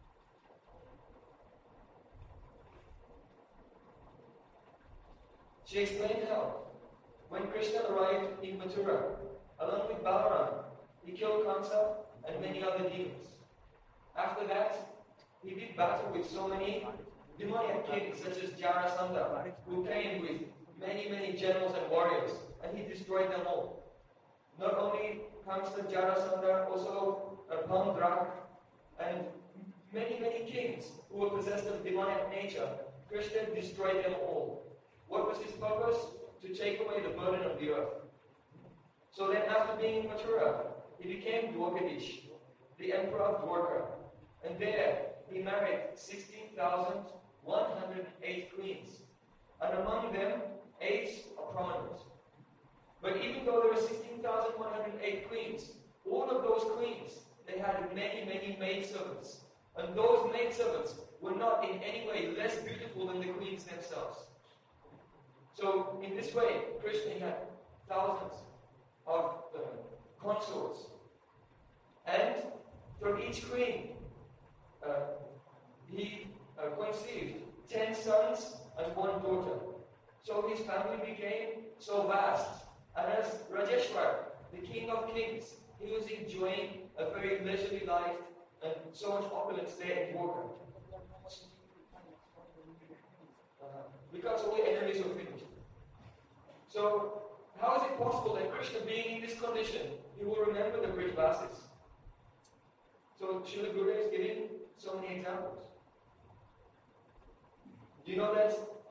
She explained how, when Krishna arrived in Mathura, along with Balaram, he killed Kamsa and many other demons. After that, he did battle with so many demoniac kings such as Jarasandha, who came with many, many generals and warriors, and he destroyed them all. Not only Kamsa, Jarasandha, also Pandrak, and many, many kings who were possessed of demoniac nature. Krishna destroyed them all. What was his purpose? To take away the burden of the earth. So then after being in Mathura, he became Dwarkadish, the emperor of Dwarka. And there he married sixteen thousand one hundred eight queens. And among them, eight prominent. But even though there were sixteen thousand one hundred eight queens, all of those queens, they had many, many maidservants. And those maidservants were not in any way less beautiful than the queens themselves. So, in this way, Krishna had thousands of uh, consorts. And from each queen, uh, he uh, conceived ten sons and one daughter. So his family became so vast. And as Rajeshwar, the king of kings, he was enjoying a very leisurely life and so much opulence there in Dwarka. Uh, because all the enemies were finished. So, how is it possible that Krishna, being in this condition, he will remember the Brijvasis? So, Srila Gurudev is giving so many examples. Do you know that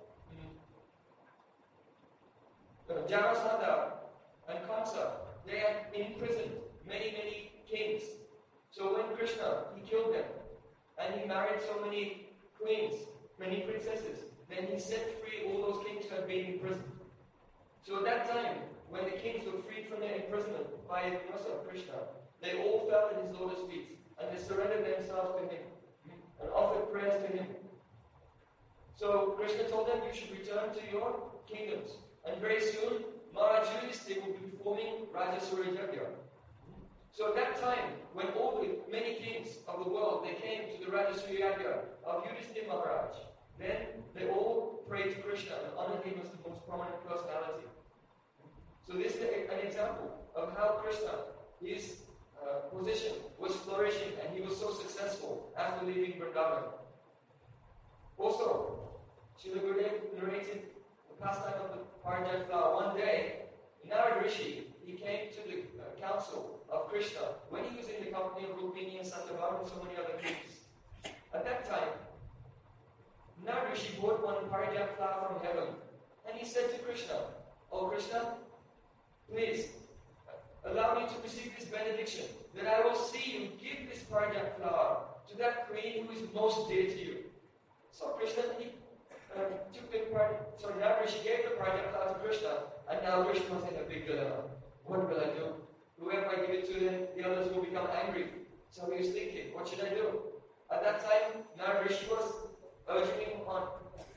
uh, Jarasandha and Kamsa, they had imprisoned many, many kings. So when Krishna, he killed them, and he married so many queens, many princesses, then he set free all those kings who had been imprisoned. So at that time, when the kings were freed from their imprisonment by the mercy of Krishna, they all fell at his lotus feet, and they surrendered themselves to him, and offered prayers to him. So Krishna told them, you should return to your kingdoms. And very soon, Maharaj Yudhishthira will be performing Rajasuri Yajna. So at that time, when all the many kings of the world, they came to the Rajasuri Yajna of Yudhishthira Maharaj, then they all prayed to Krishna and honored him as the most prominent personality. So this is an example of how Krishna, his uh, position was flourishing and he was so successful after leaving Vrindavan. Also, Srila Gurudev narrated the pastime of the Parijat flower. One day, Narad Rishi, he came to the uh, council of Krishna when he was in the company of Rukmini and Satyabhama and so many other kings. At that time, Narad Rishi brought one Parijat flower from heaven, and he said to Krishna, "Oh Krishna, please allow me to receive this benediction, that I will see you give this Parijat flower to that queen who is most dear to you." So Krishna, he um, took the part, so Narad Rishi gave the Parijat flower to Krishna, and now Krishna was in a big dilemma. What will I do? Whoever I give it to, then the others will become angry. So he was thinking, what should I do? At that time, Narad Rishi was urging him on.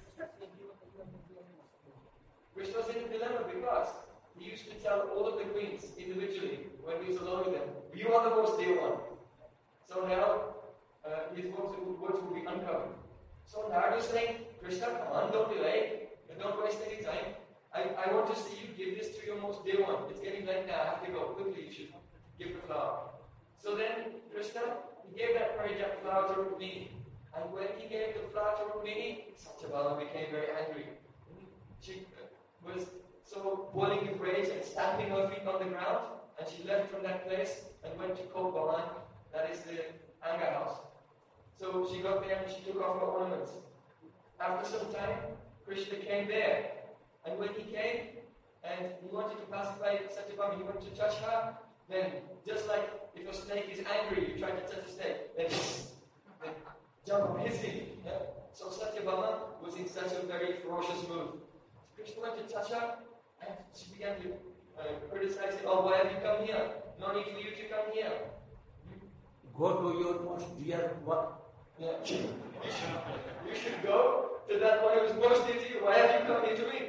Krishna was in a dilemma because he used to tell all of the queens individually, when he was alone with them, you are the most dear one. So now, uh, his words, words will be uncovered. So Narad was saying, Krishna, come on, don't delay. Don't waste any time. I, I want to see you give this to your most dear one. It's getting late now. I have to go. Quickly, you should give the flower. So then, Krishna, he gave that Parijat flower to Rukmini. And when he gave the flower to Rukmini, Satyabhama became very angry. She was so boiling with rage and stamping her feet on the ground. And she left from that place and went to Kopalan. That is the Anga house. So she got there and she took off her ornaments. After some time, Krishna came there. And when he came and he wanted to pacify Satyabhama, he wanted to touch her, then just like if a snake is angry, you try to touch a snake, then, then jump on his knee. Yeah? So Satyabhama was in such a very ferocious mood. Krishna went to touch her and she began to uh, criticize him. Oh, why have you come here? No need for you to come here. Go to your most dear one. Yeah. You, should, you should go to that one who is most dear to you. Why have you come here to me?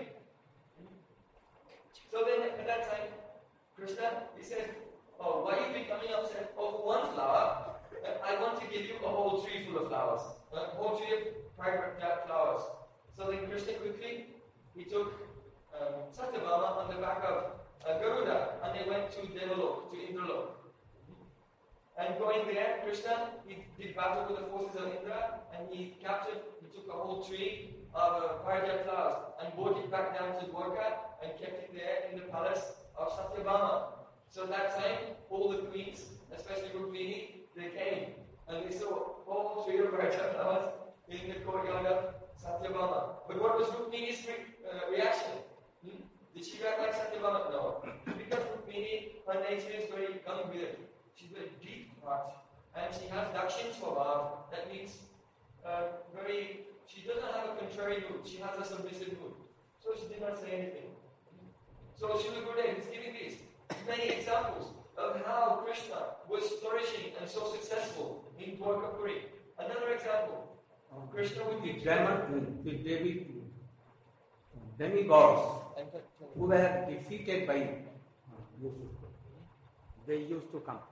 So then at that time, Krishna, he said, oh, why are you becoming upset over one flower? I want to give you a whole tree full of flowers. A whole tree of Parijat flowers. So then Krishna quickly, he took um, Satyabhama on the back of uh, Garuda and they went to Devalok, to Indralok. And going there, Krishna, he did battle with the forces of Indra and he captured, he took a whole tree of uh, Parijat flowers and brought it back down to Dwarka and kept it there in the palace of Satyabhama. So at that time, all the queens, especially Rukmini, they came and they saw a whole tree of Parijat flowers in the courtyard of Satyabhama. But what was Rukmini's re- uh, reaction? Hmm? Did she react like Satyabhama? No. Because Rukmini, her nature is very gambhir. She's very deep heart. And she has Dakshin Swabhav. That means uh, very, she doesn't have a contrary mood. She has a submissive mood. So she did not say anything. So Srila Gurudev is giving these many examples of how Krishna was flourishing and so successful in Dwarkapuri. Another example, Krishna would be demon, the Devi, demigods who were defeated by him. They used to come.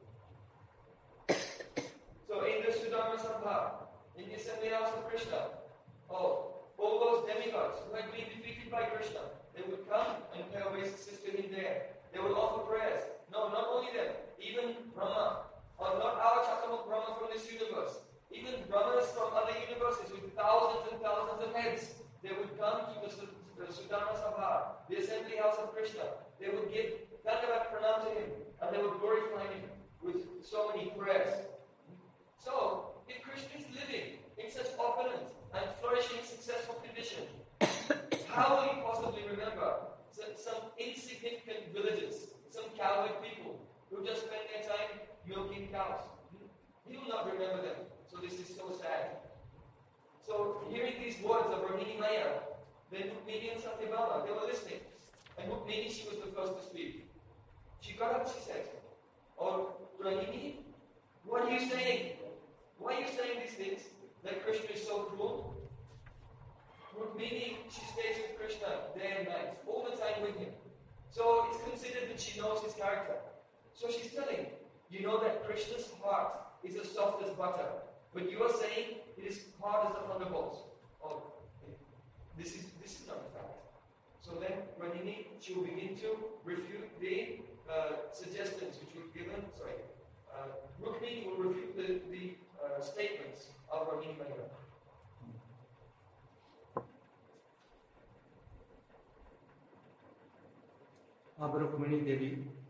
So in the Sudharma Sabha, in the assembly house of Krishna, oh, all those demigods who had been defeated by Krishna, they would come and pay obeisances to him there. They would offer prayers. No, not only them, even Brahma, or not our Chaturmukh Brahma from this universe, even Brahmas from other universes with thousands and thousands of heads, they would come to the, the Sudharma Sabha, the assembly house of Krishna. They would give Dandavat Pranam to him, and they would glorify him with so many prayers. So, if Krishna is living in such opulent and flourishing, successful condition, how will he possibly remember some, some insignificant villages, some cowherd people who just spend their time milking cows? He will not remember them. So this is so sad. So hearing these words of Rohini Maya, then Rukmini and Satyabhama, they were listening. And Rukmini, she was the first to speak. She got up, she said, "Oh, Rohini, what are you saying? Why are you saying these things? That Krishna is so cruel?" Rukmini, she stays with Krishna day and night, all the time with him. So it's considered that she knows his character. So she's telling, you know that Krishna's heart is as soft as butter, but you are saying it is hard as a thunderbolt. Oh, this is this is not a fact. So then Rohini, she will begin to refute the uh, suggestions which were given. Sorry, uh, Rukmini will refute the, the uh, statements of Rohini Maya. अब रुक्मिणी देवी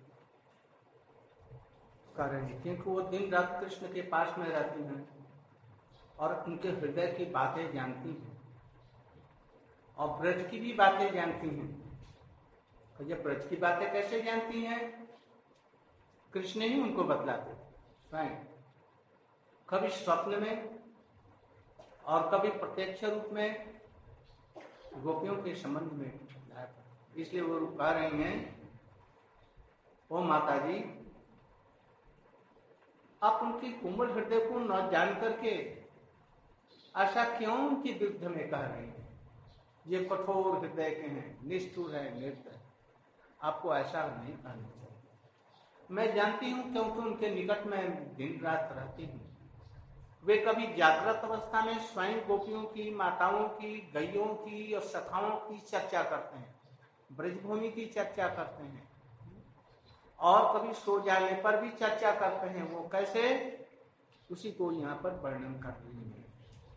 कर रही है क्योंकि वो दिन रात कृष्ण के पास में रहती हैं और उनके हृदय की बातें जानती हैं और ब्रज की भी बातें जानती हैं। तो ये ब्रज की बातें कैसे जानती हैं? कृष्ण ही उनको बतलाते स्वयं, कभी स्वप्न में और कभी प्रत्यक्ष रूप में गोपियों के संबंध में। इसलिए वो कह रही हैं, ओ माता जी, आप उनकी कोमल हृदय को न जान करके ऐसा क्यों उनके विरुद्ध में कह रही हैं? ये कठोर हृदय के हैं, निष्ठुर है, निर्दय। आपको ऐसा नहीं कहना चाहिए। मैं जानती हूँ क्योंकि उनके निकट में दिन रात रहती हूँ। वे कभी जागृत अवस्था में स्वयं गोपियों की, माताओं की, गैयों की और सखाओं की चर्चा करते हैं, ब्रजभूमि की चर्चा करते हैं और कभी सो जाने पर भी चर्चा करते हैं। वो कैसे, उसी को यहाँ पर वर्णन कर रही है।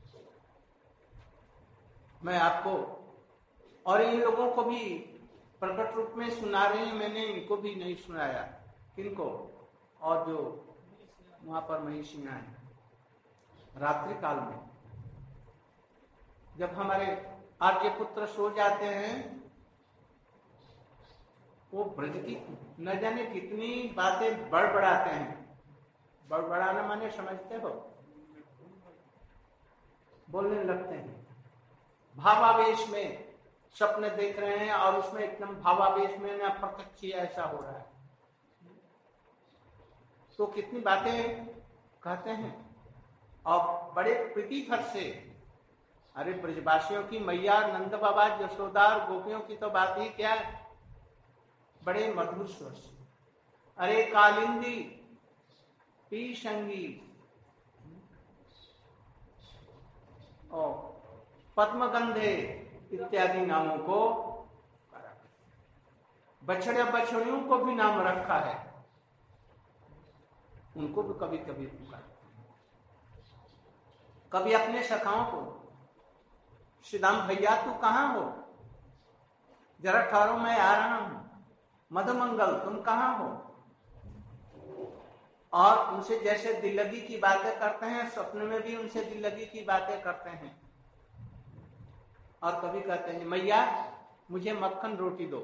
मैं आपको और इन लोगों को भी प्रकट रूप में सुना रही हैं, मैंने इनको भी नहीं सुनाया। किनको? और जो वहां पर महिषियां हैं, रात्रि काल में जब हमारे आर्यपुत्र सो जाते हैं, वो ब्रज की न जाने कितनी बातें बड़बड़ाते हैं। बड़बड़ाना माने समझते हो, बोलने लगते हैं, भावावेश में सपने देख रहे हैं और उसमें एकदम भावावेश में ना प्रत्यक्ष ऐसा हो रहा है। तो कितनी बातें कहते हैं और बड़े प्रीति भर से। अरे ब्रजवासियों की मैया, नंद बाबा, जसोदा, गोपियों की तो बात ही क्या है, बड़े मधुर स्वर से। अरे कालिंदी, पीशंगी और पद्मगंधे इत्यादि नामों को, बछड़े बछड़ियों को भी नाम रखा है, उनको भी कभी कभी पुकारते हैं। कभी अपने सखाओं को, श्रीदाम भैया तू कहाँ हो, जरा ठहरो मैं आ रहा हूं, मधुमंगल तुम कहाँ हो। और उनसे जैसे दिल लगी की बातें करते हैं, स्वप्न में भी उनसे दिल लगी की बातें करते हैं। और कभी कहते हैं, मैया मुझे मक्खन रोटी दो,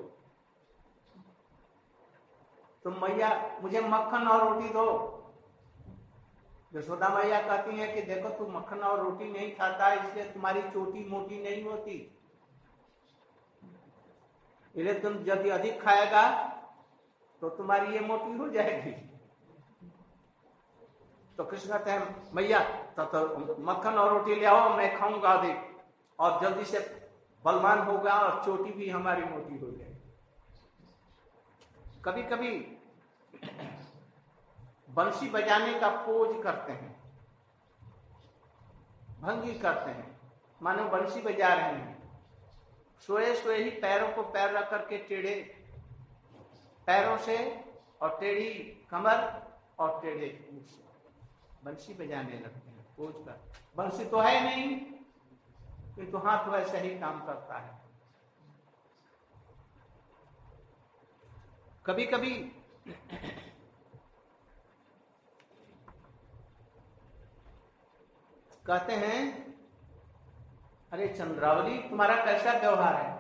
तो मैया मुझे मक्खन और रोटी दो। यशोदा मैया कहती हैं कि देखो तू मक्खन और रोटी नहीं खाता, इसलिए तुम्हारी चोटी मोटी नहीं होती। इसलिए तुम यदि अधिक खाएगा तो तुम्हारी ये मोटी हो जाएगी। तो कृष्ण कहते हैं मैया तो, तो मक्खन और रोटी ले आओ, मैं खाऊंगा अधिक और जल्दी से बलवान होगा और चोटी भी हमारी मोटी हो जाएगी। कभी कभी बंसी बजाने का पोज करते हैं, भंगी करते हैं, मानो बंसी बजा रहे हैं, सोए सोए ही पैरों को पैर रख करके टेढ़े पैरों से और टेढ़ी कमर और टेढ़े मुंह से बंसी बजाने लगते हैं पोज कर। बंसी तो है नहीं, किंतु हाथ वैसे ही काम करता है। कभी कभी कहते हैं अरे चंद्रावली तुम्हारा कैसा व्यवहार है,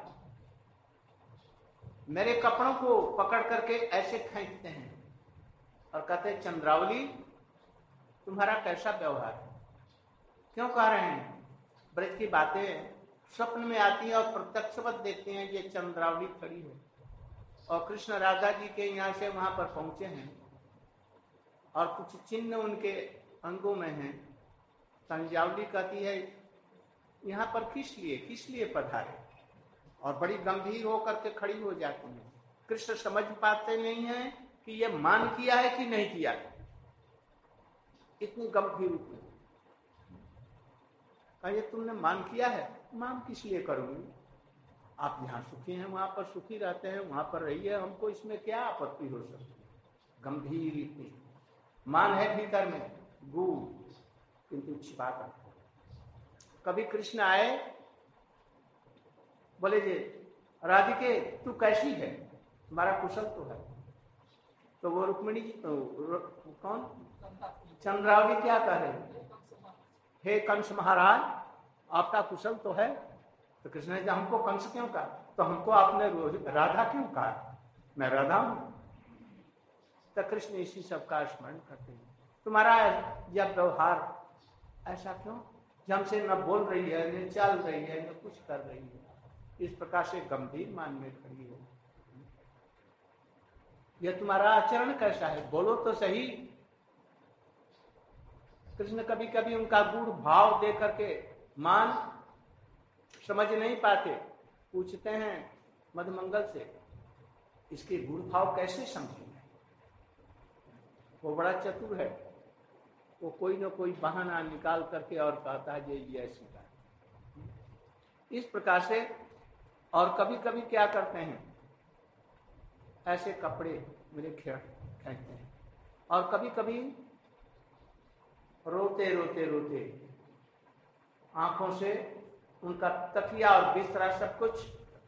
मेरे कपड़ों को पकड़ करके ऐसे खींचते हैं और कहते हैं चंद्रावली तुम्हारा कैसा व्यवहार है। क्यों कह रहे हैं? ब्रज की बातें स्वप्न में आती है और प्रत्यक्षवत देखते हैं ये चंद्रावली खड़ी है और कृष्ण राधा जी के यहाँ से वहां पर पहुंचे हैं और कुछ चिन्ह उनके अंगों में हैं। चंद्रावली कहती है यहाँ पर किस लिए किस लिए पधारे, और बड़ी गंभीर होकर के खड़ी हो जाती है। कृष्ण समझ पाते नहीं है कि ये मान किया है कि नहीं किया है, इतनी गंभीर रूप में। कहिए तुमने मान किया है, मान किस लिए करूंगी, आप यहाँ सुखी हैं वहां पर सुखी रहते हैं, वहां पर रहिए, हमको इसमें क्या आपत्ति हो सकती है। गंभीर इतनी मान है भीतर में गू, किंतु छिपा कर। कभी कृष्ण आए, बोले जे राधिके तू कैसी है, तुम्हारा कुशल तो है। तो वो रुक्मिणी जी कौन चंद्रावली क्या कह रहे, हे कंस महाराज आपका कुशल तो है। तो कृष्ण ने हमको कंस क्यों कहा, तो हमको आपने राधा क्यों कहा, मैं राधा हूं। तो कृष्ण इसी सब का स्मरण करते हैं, तुम्हारा यह व्यवहार ऐसा क्यों, हमसे न बोल रही है न चल रही है न कुछ कर रही है, इस प्रकार से गंभीर मान में खड़ी है। यह तुम्हारा आचरण कैसा है, बोलो तो सही। कृष्ण कभी कभी उनका गूढ़ भाव दे करके मान समझ नहीं पाते, पूछते हैं मधुमंगल से इसके गूढ़ भाव कैसे समझेंगे। वो बड़ा चतुर है, वो कोई ना कोई बहाना निकाल करके और कहता है ये ये ऐसी बात। इस प्रकार से और कभी कभी क्या करते हैं, ऐसे कपड़े मेरे खींचते हैं और कभी कभी रोते रोते रोते आंखों से उनका तकिया और बिस्तरा सब कुछ,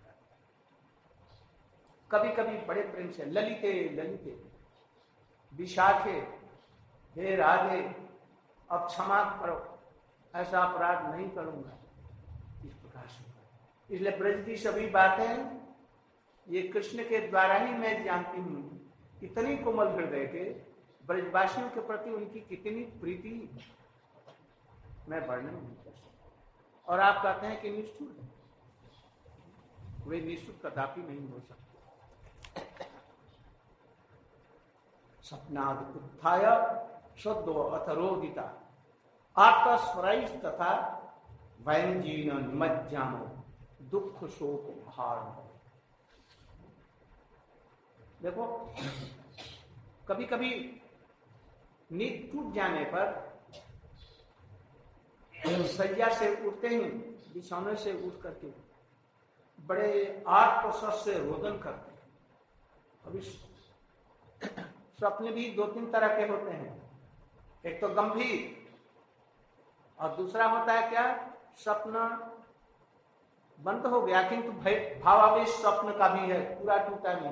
कभी कभी बड़े प्रेम से ललिते ललिते विशाखे हे राधे अब क्षमा करो, ऐसा अपराध नहीं करूंगा, इस प्रकार से। इसलिए ब्रज की सभी बातें ये कृष्ण के द्वारा ही मैं जानती हूँ। इतनी कोमल हृदय के ब्रजवासियों के प्रति उनकी कितनी प्रीति मैं वर्णन नहीं कर सकता। और आप कहते हैं कि निष्ठुर है, वे निष्ठुर कदापि नहीं हो सकते। सपनाद उत्थाय सद्दो अथरोदिता आत्मस्वराइस तथा वैंजीन निमज्जानो दुख शोक भार। देखो कभी कभी नींद टूट जाने पर सैया से उठते ही बिछौने से उठ करके बड़े आत्मसत से रोदन करते हैं। अभी स्वप्न भी दो तीन तरह के होते हैं, एक तो गंभीर और दूसरा होता है क्या, स्वप्न बंद हो गया किंतु भावावेश स्वप्न का भी है, पूरा टूटा नहीं।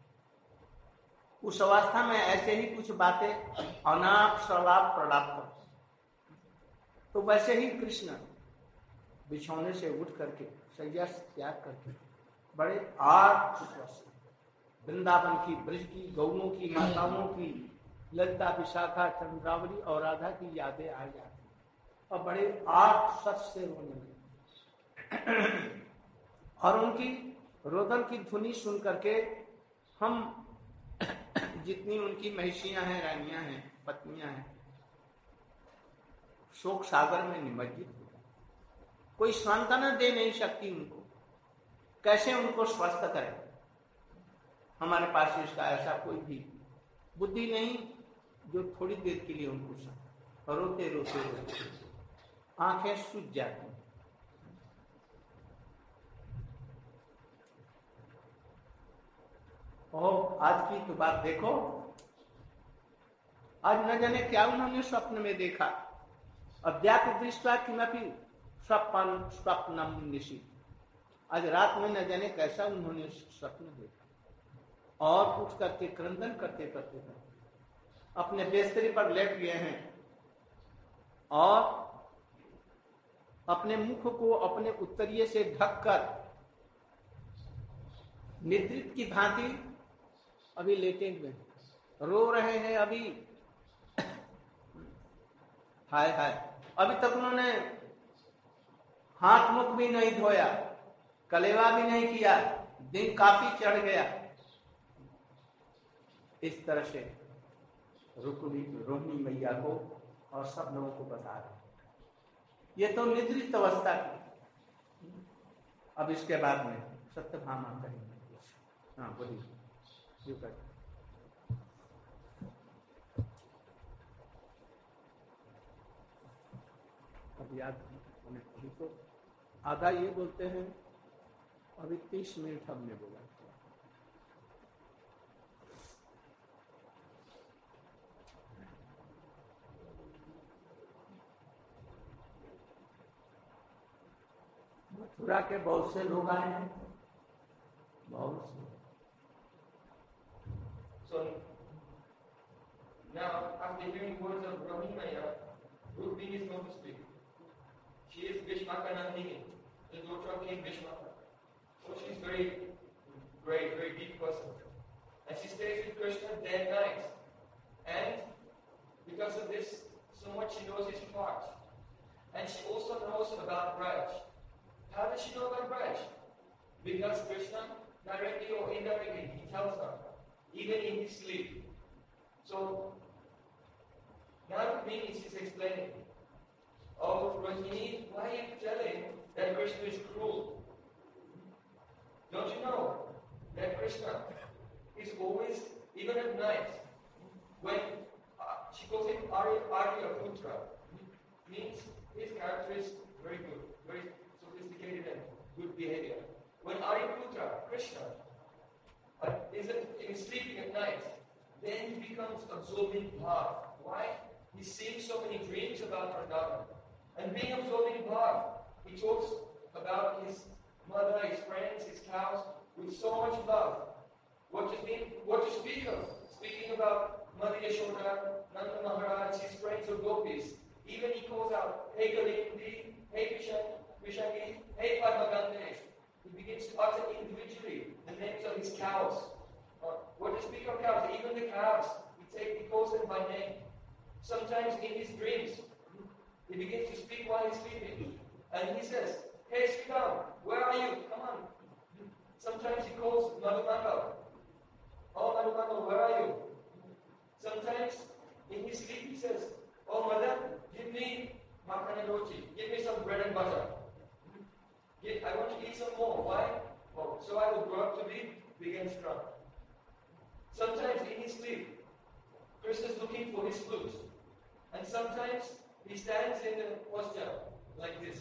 उस अवस्था में ऐसे ही कुछ बातें अनाप शलाप प्रलाप करते। तो वैसे ही कृष्ण बिछौने से उठ करके शैया से त्याग करके बड़े आठ वृंदावन की, ब्रज की, गौओं की, माताओं की, ललिता, विशाखा, चंद्रावली और राधा की यादें आ जाती और बड़े आठ सच से रोने लगे और उनकी रोदन की ध्वनि सुन करके हम जितनी उनकी महिषियां हैं, रानियां हैं, पत्नियां हैं, शोक सागर में निमज्जित हो गए। कोई सांत्वना दे नहीं सकती उनको, कैसे उनको स्वस्थ करें। हमारे पास इसका ऐसा कोई भी बुद्धि नहीं जो थोड़ी देर के लिए उनको समझे। रोते रोते रोते आंखें सूज जाती। और आज की तो बात देखो, आज न जाने क्या उन्होंने स्वप्न में देखा। अद्यापि दृष्टा किमपि स्वप्न स्वप्नम निशि, आज रात में न जाने कैसा उन्होंने स्वप्न देखा। और उठ करके क्रंदन करते करते करते अपने बिस्तरे पर लेट गए हैं और अपने मुख को अपने उत्तरीय से ढककर निद्रित की भांति अभी लेटे हुए रो रहे हैं। अभी हाय हाय, अभी तक उन्होंने हाथ मुख भी नहीं धोया, कलेवा भी नहीं किया, दिन काफी चढ़ गया। इस तरह से रुक्मी रोहिणी मैया को और सब लोगों को बता रहे। ये तो निद्रित अवस्था की। अब इसके बाद में सत्यभामा कहेंगे। हाँ बोलिए, क्यों कर अब याद अभी तो आधा ये बोलते हैं, अभी तीस मिनट हमने बोला। मथुरा के बहुत से लोग आए हैं, बहुत से। So now, after hearing words of Rohini Maya, Rukmini is going to speak. She is Bhishmaka Nandini, the daughter of King Bhishmaka. So she is very great, very deep person. And she stays with Krishna day and night. And because of this, so much she knows his heart. And she also knows about Braj. How does she know about Braj? Because Krishna, directly or indirectly, he tells her, even in his sleep. So, now Rukmini is explaining, oh Rohini, why are you telling that Krishna is cruel? Don't you know that Krishna is always, even at night, when uh, she calls him Arya, Arya Putra, means his character is very good, very sophisticated and good behavior. When Arya Putra, Krishna, uh, is, is sleeping at night, then he becomes absorbed in bhav. Why? He's seeing so many dreams about Vrindavan. And being absorbed in bhav, he talks about his mother, his friends, his cows, with so much love. What to, think, what to speak of? Speaking about Mother Yashoda, Nanda Maharaj, his friends of gopis. Even he calls out, hey Kalindi, hey Vishangi, hey Padmagande. He begins to utter individually the names of his cows. Uh, what to speak of cows? Even the cows, he, take, he calls them by name. Sometimes in his dreams, he begins to speak while he's sleeping. And he says, hey Sridham, where are you? Come on. Sometimes he calls Madhumangal. Oh Madhumangal, where are you? Sometimes in his sleep he says, oh mother, give me makan and roti. Give me some bread and butter. Give, I want to eat some more. Why? Oh, so I will grow up to be big and strong. Sometimes in his sleep, Krishna is looking for his flute. And sometimes he stands in the posture like this.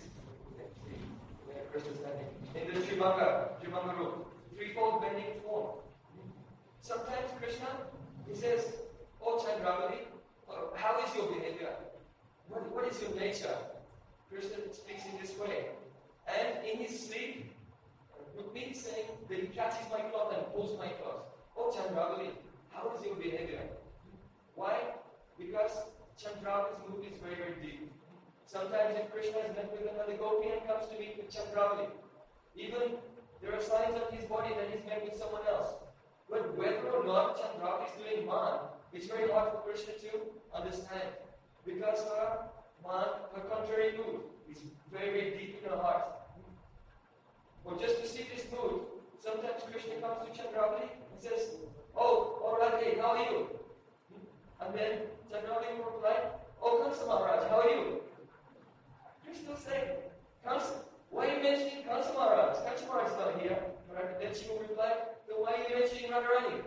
Where Krishna is standing. In the Tribhanga, Tribhanga rope. Threefold bending form. Sometimes Krishna, he says, oh Chandravali, uh, how is your behavior? What, what is your nature? Krishna speaks in this way. And in his sleep, Rukmini is saying that he catches my cloth and pulls my cloth. Oh Chandravali, how is your behavior? Why? Because Chandravali's mood is very, very deep. Sometimes if Krishna is met with another gopi and comes to meet with Chandravali, even there are signs on his body that he's met with someone else. But whether or not Chandravali is doing man, it's very hard for Krishna to understand. Because her man, her contrary mood is very, very deep in her heart. Or just to see this mood, sometimes Krishna comes to Chandravali and says, "Oh, all right, hey, how are you?" And then Chandravali will reply, "Oh, Kansa Maharaj, how are you?" Krishna will say, "Kansa, why are you mentioning Kansa Maharaj? Kansa Maharaj is not here." Right? Then she will reply, "Then why are you mentioning Radharani?"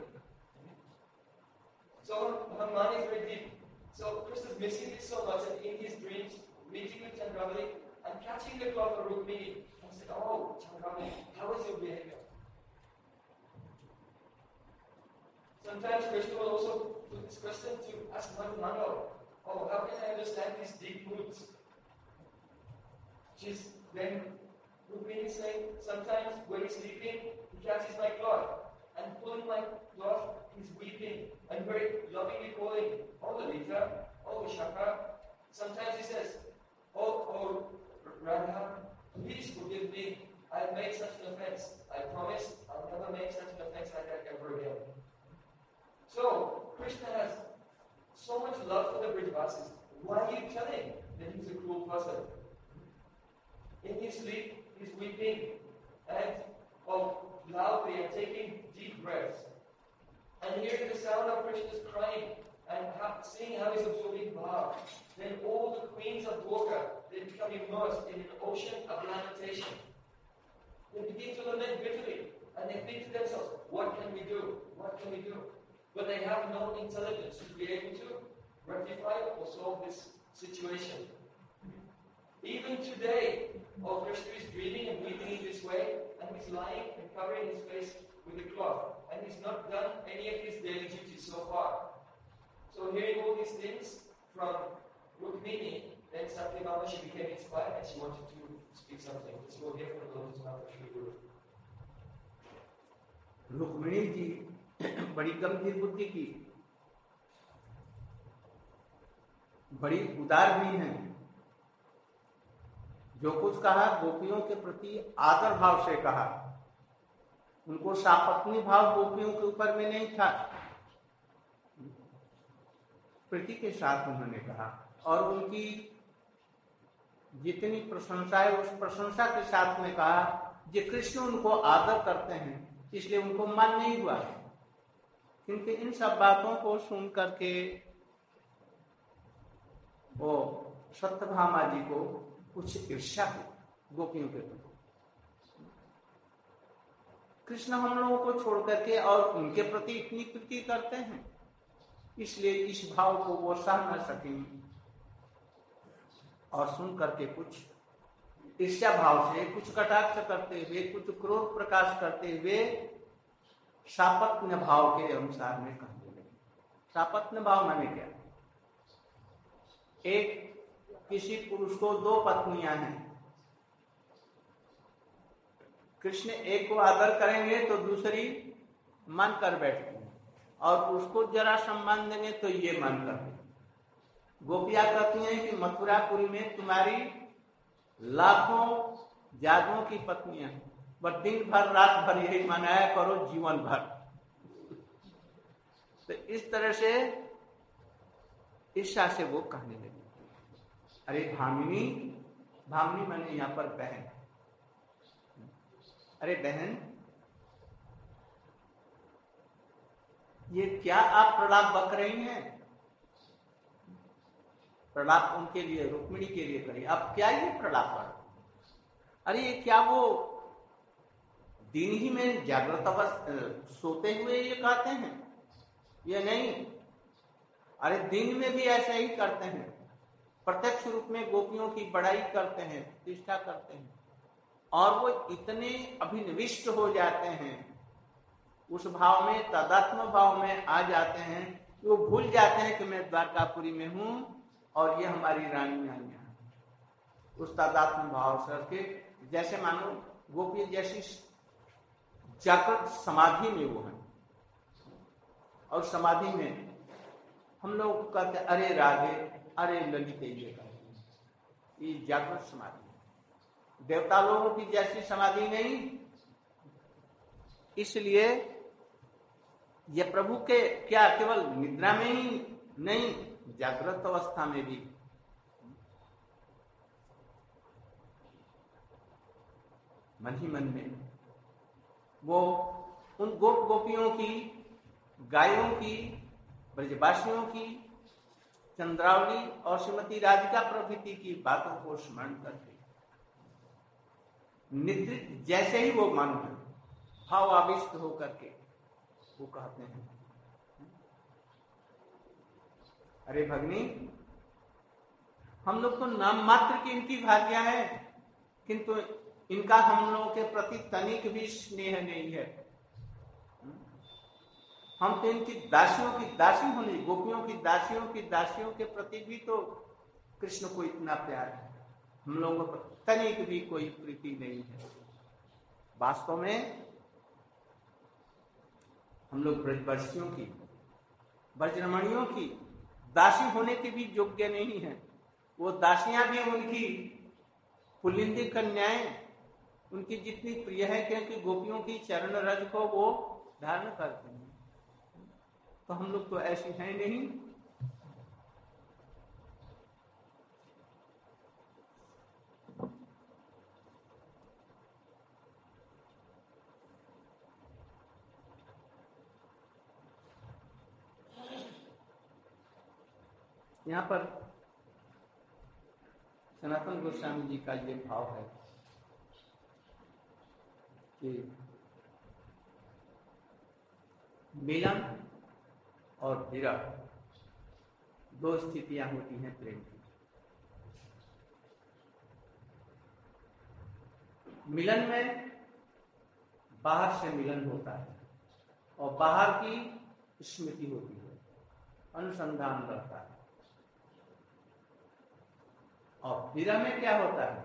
So her mind is very deep. So Krishna is missing it so much that in his dreams, meeting with Chandravali and catching the cloth of Rukmini and saying, "Oh, Chandravali, how is your behavior?" Sometimes Krishna will also put this question to ask Madhu, "Oh, how can I understand these deep moods?" She's then Rukmini is saying, sometimes when he's sleeping, he catches my cloth and pulling my cloth, he's weeping and very lovingly calling, "Oh, Lalita, oh, Vishaka." Sometimes he says, "Oh, oh, Radha, please forgive me. I have made such an offense. I promise I'll never make such an offense like that ever again." So, Krishna has so much love for the Brijavasis. Why are you telling that he's a cruel person? In his sleep, he's weeping and oh, loudly and taking deep breaths. And hearing the sound of Krishna's crying and seeing how he's absorbing bhav. Then all the queens of Dwarka, they become immersed in an ocean of lamentation. They begin to lament bitterly and they think to themselves, "What can we do? What can we do?" But they have no intelligence to be able to rectify or solve this situation. Even today, oh, Krishna is dreaming and weeping in this way, and he's lying and covering his face with a cloth, and he's not done any of his daily duties so far. So hearing all these things from Rukmini, then Satyabhama, she became inspired and she wanted to speak something. So we'll hear from the Lotus Mouth of Shri Guru. Rukmini ji बड़ी गंभीर बुद्धि की, बड़ी उदार भी हैं। जो कुछ कहा गोपियों के प्रति आदर भाव से कहा। उनको सापत्नी भाव गोपियों के ऊपर में नहीं था, प्रीति के साथ उन्होंने कहा। और उनकी जितनी प्रशंसा है उस प्रशंसा के साथ में कहा कि कृष्ण उनको आदर करते हैं, इसलिए उनको मन नहीं हुआ। क्योंकि इन सब बातों को सुन करके वो सत्यभामा जी को कुछ ईर्ष्या हुई गोपियों के प्रति। कृष्ण हम लोगों को छोड़ करके और उनके प्रति इतनी कृति करते हैं, इसलिए इस भाव को वो सह न सकेंगे। और सुन करके कुछ ईर्ष्या भाव से, कुछ कटाक्ष करते हुए, कुछ क्रोध प्रकाश करते हुए सापत्न्य भाव के अनुसार में कहने लगे। सापत्न्य भाव माने क्या? एक किसी पुरुष को दो पत्नियां हैं, कृष्ण एक को आदर करेंगे तो दूसरी मन कर बैठती है, और उसको जरा सम्मान देंगे तो ये मन करती है। गोपियां कहती हैं कि मथुरापुरी में तुम्हारी लाखों जादुओं की पत्नियां, बस दिन भर रात भर यही मनाया करो जीवन भर। तो इस तरह से ईर्ष्या से वो कहने लगे। अरे भामिनी, भामिनी माने यहाँ पर बहन। अरे बहन, ये क्या आप प्रलाप बक रही हैं? प्रलाप उनके लिए, रुक्मिणी के लिए करिए। आप क्या ये प्रलाप कर? अरे ये क्या वो दिन ही में जागृत अवस्था सोते हुए ये कहते हैं? ये नहीं, अरे दिन में भी ऐसा ही करते हैं। प्रत्यक्ष रूप में गोपियों की बड़ाई करते हैं, प्रतिष्ठा करते हैं, और वो इतने अभिनिविष्ट हो जाते हैं, उस भाव में, तदात्म भाव में आ जाते हैं, वो भूल जाते हैं कि मैं द्वारकापुरी में हूं और ये हमारी रानियां हैं। उस तदात्म भाव से के जैसे मानो गोपी जैसी जागृत समाधि में वो है। और समाधि में हम लोग कहते हैं अरे राधे, अरे ललित, ये कहते, ये जागृत समाधि। देवता लोगों की जैसी समाधि नहीं। इसलिए ये प्रभु के क्या केवल निद्रा में ही नहीं, जागृत अवस्था में भी मन ही मन में वो उन गोप गोपियों की, गायों की, ब्रजवासियों की, चंद्रावली और श्रीमती राधिका प्रभृति की बातों को स्मरण करके निद्रित जैसे ही वो मन भाव आविष्ट होकर के वो कहते हैं, अरे भगनी, हम लोग तो नाम मात्र की इनकी भाग्य है, किंतु इनका हम लोगों के प्रति तनिक भी स्नेह नहीं है। हम तो इनकी दासियों की दासी होने, गोपियों की दासियों की दासियों के प्रति भी तो कृष्ण को इतना प्यार है, हम लोगों को तनिक भी कोई प्रीति नहीं है। वास्तव में हम लोग ब्रजवासियों की, ब्रजरमणियों की दासी होने के भी योग्य नहीं है। वो दासियां भी उनकी पुल्लिंदी कन्याएं उनकी जितनी प्रिय है, क्योंकि गोपियों की चरण रज को वो धारण करते हैं, तो हम लोग तो ऐसी हैं नहीं। यहाँ पर सनातन गोस्वामी जी का ये भाव है कि मिलन और विरह दो स्थितियां होती हैं प्रेम की। मिलन में बाहर से मिलन होता है और बाहर की स्मृति होती है, अनुसंधान रहता है। और विरह में क्या होता है?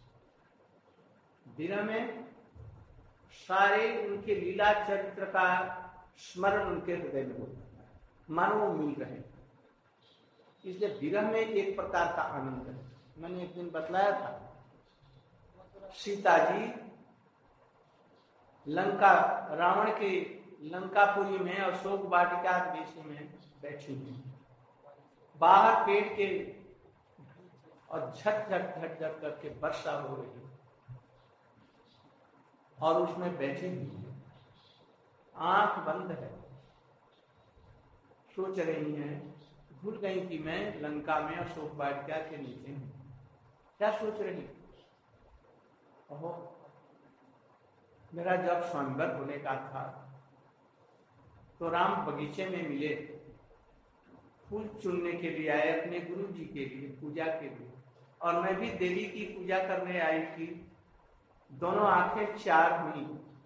विरह में सारे उनके लीला चरित्र का स्मरण उनके हृदय में होता है, मानो वो मिल रहे हैं। इसलिए विरह में एक प्रकार का आनंद है। मैंने एक दिन बतलाया था, सीता जी लंका, रावण के लंकापुरी में अशोक वाटिका देश में बैठी हुई, बाहर पेड़ के और झट झट झट झट करके वर्षा हो रही और उसमें बैठी हुई, आंख बंद है, सोच रही हैं, भूल गई कि मैं लंका में अशोक वाटिका के नीचे हूं। क्या सोच रही? ओहो, मेरा जब स्वयंवर होने का था तो राम बगीचे में मिले, फूल चुनने के लिए आए अपने गुरु जी के लिए, पूजा के लिए, और मैं भी देवी की पूजा करने आई थी। दोनों आंखें चार हुई।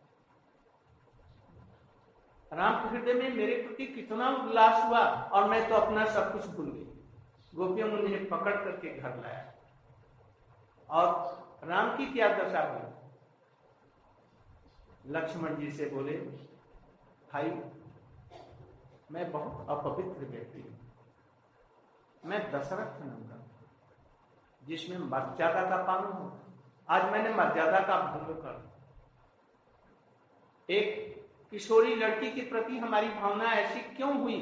राम के हृदय में मेरे प्रति कितना उल्लास हुआ और मैं तो अपना सब कुछ भूल गई। गोपियों ने मुझे पकड़ करके घर लाया और राम की क्या दशा हुई? लक्ष्मण जी से बोले, भाई मैं बहुत अपवित्र व्यक्ति हूं, मैं दशरथ नंदन जिसमें मर्यादा का पालन हो, आज मैंने मर्यादा का भंग कर, एक किशोरी लड़की के प्रति हमारी भावना ऐसी क्यों हुई?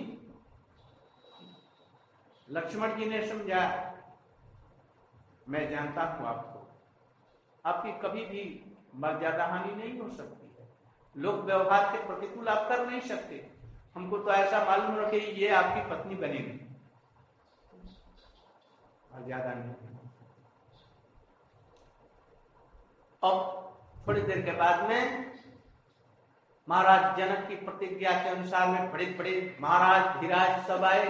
लक्ष्मण जी ने समझाया, मैं जानता हूं आपको, आपकी कभी भी मर्यादा हानि नहीं हो सकती है, लोक व्यवहार के प्रतिकूल आप कर नहीं सकते। हमको तो ऐसा मालूम हो कि ये आपकी पत्नी बनेगी, मर्यादा नहीं। अब थोड़ी देर के बाद में महाराज जनक की प्रतिज्ञा के अनुसार में बड़े बड़े महाराज धीराज सब आए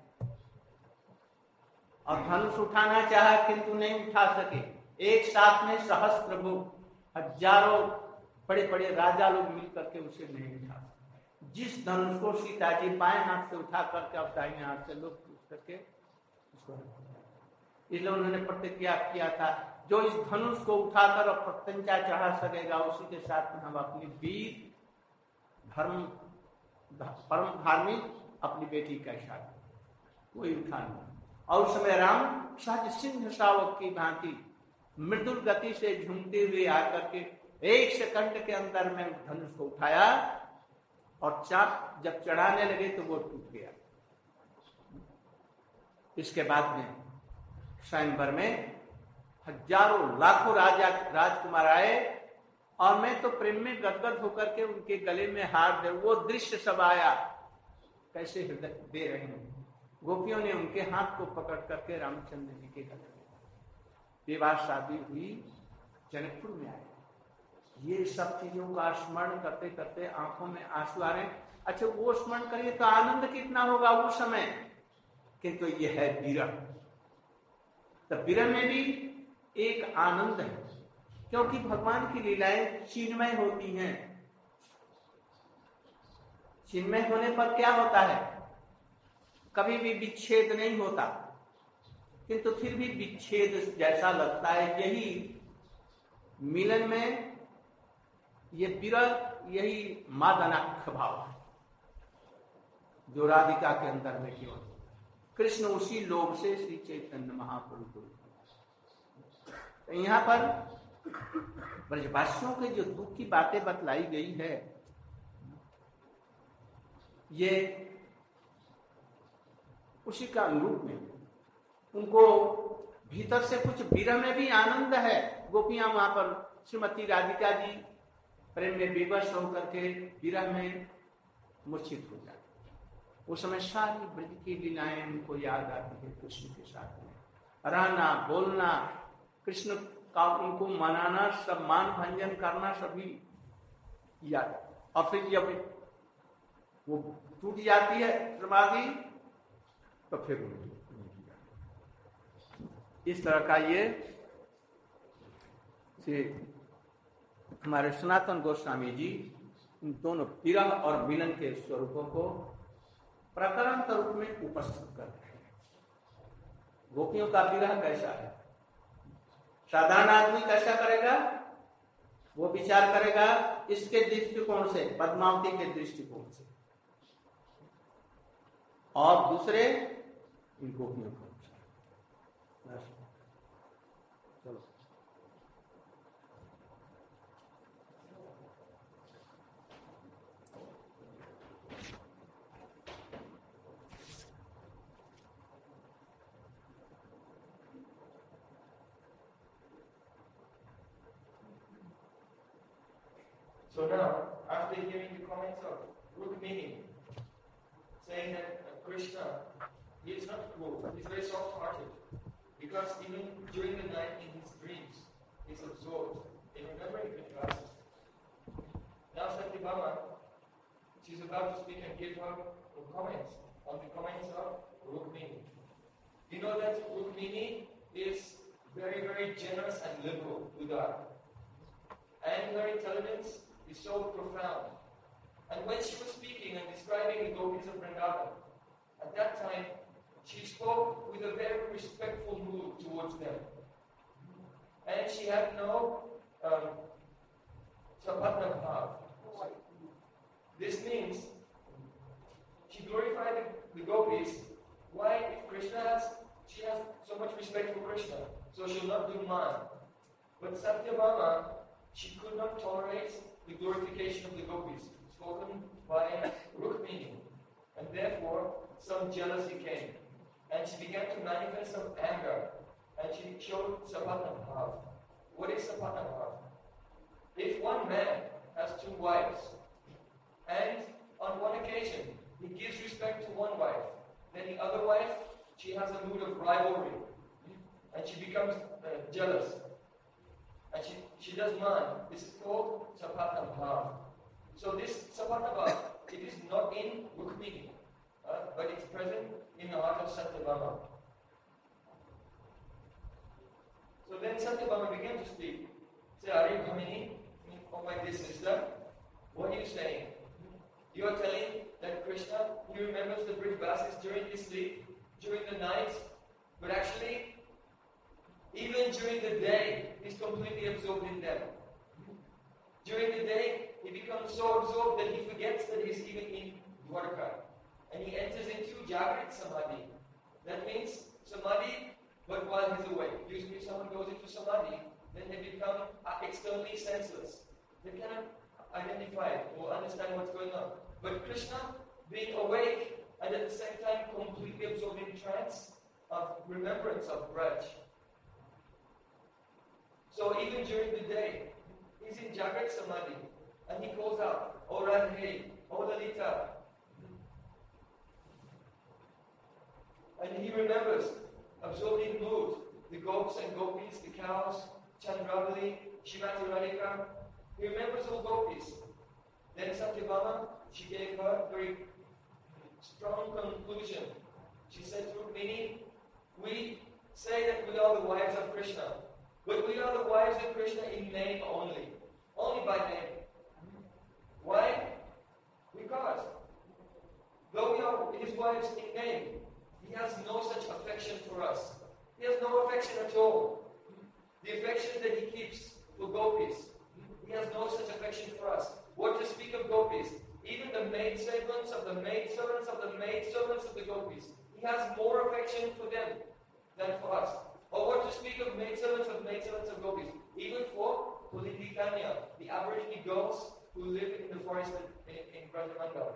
और धनुष उठाना चाहा किंतु नहीं उठा सके। एक साथ में सहस्त्र भुज हजारों बड़े बड़े राजा लोग मिलकर के उसे नहीं उठा सके। जिस धनुष को सीता जी बाएं हाथ से उठा करके अब दाहिने हाथ से लोग पूछ करके उसको, इसलिए उन्होंने प्रतिज्ञा किया था, जो इस धनुष को उठाकर और प्रत्यंचा चढ़ा सकेगा उसी के साथ में हम अपनी वीर धर्म परम धार्मिक अपनी बेटी का शादी, कोई उठा नहीं। और उस समय राम सहज सिंह शावक की भांति मृदुल गति से झूमते हुए आकर के एक सेकंड के अंदर में धनुष को उठाया और चाप जब चढ़ाने लगे तो वो टूट गया। इसके बाद में स्वयंवर में हजारों लाखों राजा राजकुमार आए और मैं तो प्रेम में गदगद होकर के उनके गले में हार दे, वो दृश्य सब आया, कैसे हृदय दे रहे हैं। गोपियों ने उनके हाथ को पकड़ करके रामचंद्र जी के गले में, विवाह शादी हुई, जनकपुर में आए। ये सब चीजों का स्मरण करते करते आंखों में आंसू आ रहे हैं। अच्छा, वो स्मरण करिए तो आनंद कितना होगा उस समय, किंतु ये है विरह। तो विरह में भी एक आनंद है, क्योंकि भगवान की लीलाएं चिन्मय होती हैं। चिन्मय होने पर क्या होता है, कभी भी विच्छेद नहीं होता, किंतु फिर भी विच्छेद जैसा लगता है। यही मिलन में ये विरह, यही मादनाख्य भाव है जो राधिका के अंदर में क्यों। कृष्ण उसी लोभ से श्री चैतन्य महाप्रभु को, तो यहाँ पर ब्रजवासियों के जो दुख की बातें बतलाई गई है, ये उसी का अनुरूप में उनको भीतर से कुछ विरह में भी आनंद है। गोपियां वहां पर श्रीमती राधिका जी प्रेम में विवश होकर के विरह में मूर्छित हो जाती। उस समय सारी ब्रज की लीलाएं उनको याद आती है, कृष्ण के साथ में रहना, बोलना, कृष्ण का उनको मनाना, सब मान भंजन करना, सभी याद। और फिर जब वो टूट जाती है समाधि, तो फिर इस तरह का ये हमारे सनातन गोस्वामी जी इन दोनों विरह और मिलन के स्वरूपों को प्रकरण के रूप में उपस्थित करते हैं। गोपियों का विरह कैसा है, साधारण आदमी कैसा करेगा, वो विचार करेगा इसके दृष्टिकोण से, पद्मावती के दृष्टिकोण से, और दूसरे इन गोपियों को। चलो So now, after hearing the comments of Rukmini, saying that uh, Krishna, he is not cruel, he is very soft-hearted, because even during the night in his dreams, he is absorbed in remembering Krishna. Now Satyabhama, she is about to speak and give her comments on the comments of Rukmini. You know that Rukmini is very, very generous and liberal, Udar. And her intelligence is so profound. And when she was speaking and describing the gopis of Vrindavan, at that time, she spoke with a very respectful mood towards them. And she had no um, sapatna bhav. This means she glorified the, the gopis. Why? If Krishna has, she has so much respect for Krishna, so she'll not do man. But Satyabhama, she could not tolerate the glorification of the gopis spoken by Rukmini, and therefore some jealousy came, and she began to manifest some anger, and she showed sapatna bhav. What is sapatna bhav? If one man has two wives, and on one occasion he gives respect to one wife, then the other wife, she has a mood of rivalry, and she becomes uh, jealous, and she, she does man. This is called sapatna bhav. So this sapatna bhav, it is not in Rukmini, uh, but it's present in the heart of Satyabhama. So then Satyabhama began to speak. Say, are you Bhamini? Oh my dear sister, what are you saying? You are telling that Krishna, he remembers the Brij-Vasis during his sleep, during the night, but actually, even during the day, he's completely absorbed in them. During the day, he becomes so absorbed that he forgets that he's even in Dwarka. And he enters into Jagrit Samadhi. That means Samadhi, but while he's awake. Usually if someone goes into Samadhi, then they become externally senseless. They cannot identify or understand what's going on. But Krishna, being awake and at the same time completely absorbed in trance of remembrance of Braj. So even during the day, He's in Jagrat Samadhi. And he calls out, O Radhe, O Lalita. And he remembers, absorbed in mood, the gopis and gopis, the cows, Chandravali, Shrimati Radhika. He remembers all gopis. Then Satyabhama, she gave her very strong conclusion. She said to Rukmini, we say that we are the wives of Krishna, but we are the wives of Krishna in name only. Only by name. Why? Because though we are his wives in name, he has no such affection for us. He has no affection at all. The affection that he keeps for gopis, he has no such affection for us. What to speak of gopis? Even the maid servants of the maid servants of the maid servants of the gopis, he has more affection for them than for us. Or what to speak of maid servants of maid servants of gopis? Even for Pulidikanya, the Aborigine girls who live in the forest in, in Brajamandal.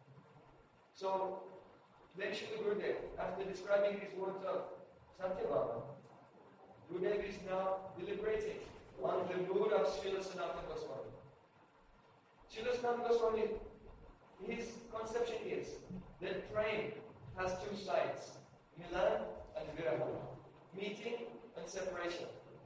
So, then Srila Gurudev, after describing these words of Satyabhama, Gurudev is now deliberating on the mood of Srila Sanatana Goswami. Srila Sanatana Goswami, his conception is that prema has two sides, Milan and Viraha, meeting and separation.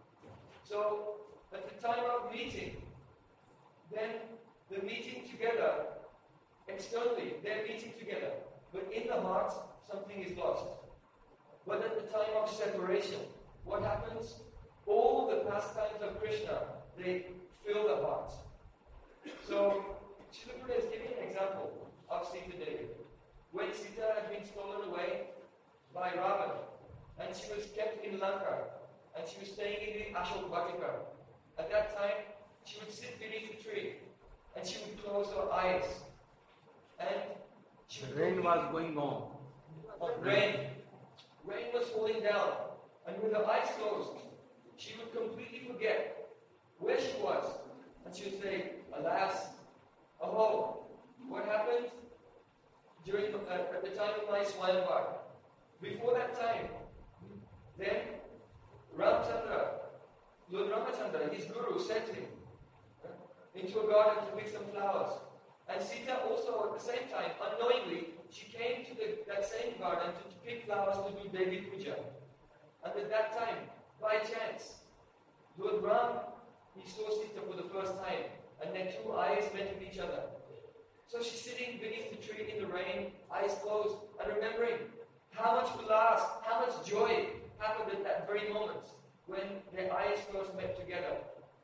So, at the time of meeting, then the meeting together, externally, they're meeting together, but in the heart, something is lost. But at the time of separation, what happens? All the pastimes of Krishna, they fill the heart. So, Srila Gurudev is giving an example of Sita Devi. When Sita had been stolen away by Ravana, and she was kept in Lanka, and she was staying in the Ashok Vatika. At that time, she would sit beneath a tree, and she would close her eyes. And she would Rain was going on. Oh, rain. Rain was falling down. And with her eyes closed, she would completely forget where she was. And she would say, alas, oh, what happened during uh, at the time of my Swayamvar? Before that time, then Ramchandra, Lord Ramachandra, his guru, sent him into a garden to pick some flowers. And Sita also, at the same time, unknowingly, she came to the, that same garden to, to pick flowers to do Devi Puja. And at that time, by chance, Lord Ram, he saw Sita for the first time, and their two eyes met with each other. So she's sitting beneath the tree in the rain, eyes closed, and remembering how much ulas, how much joy happened at that very moment when their eyes first met together.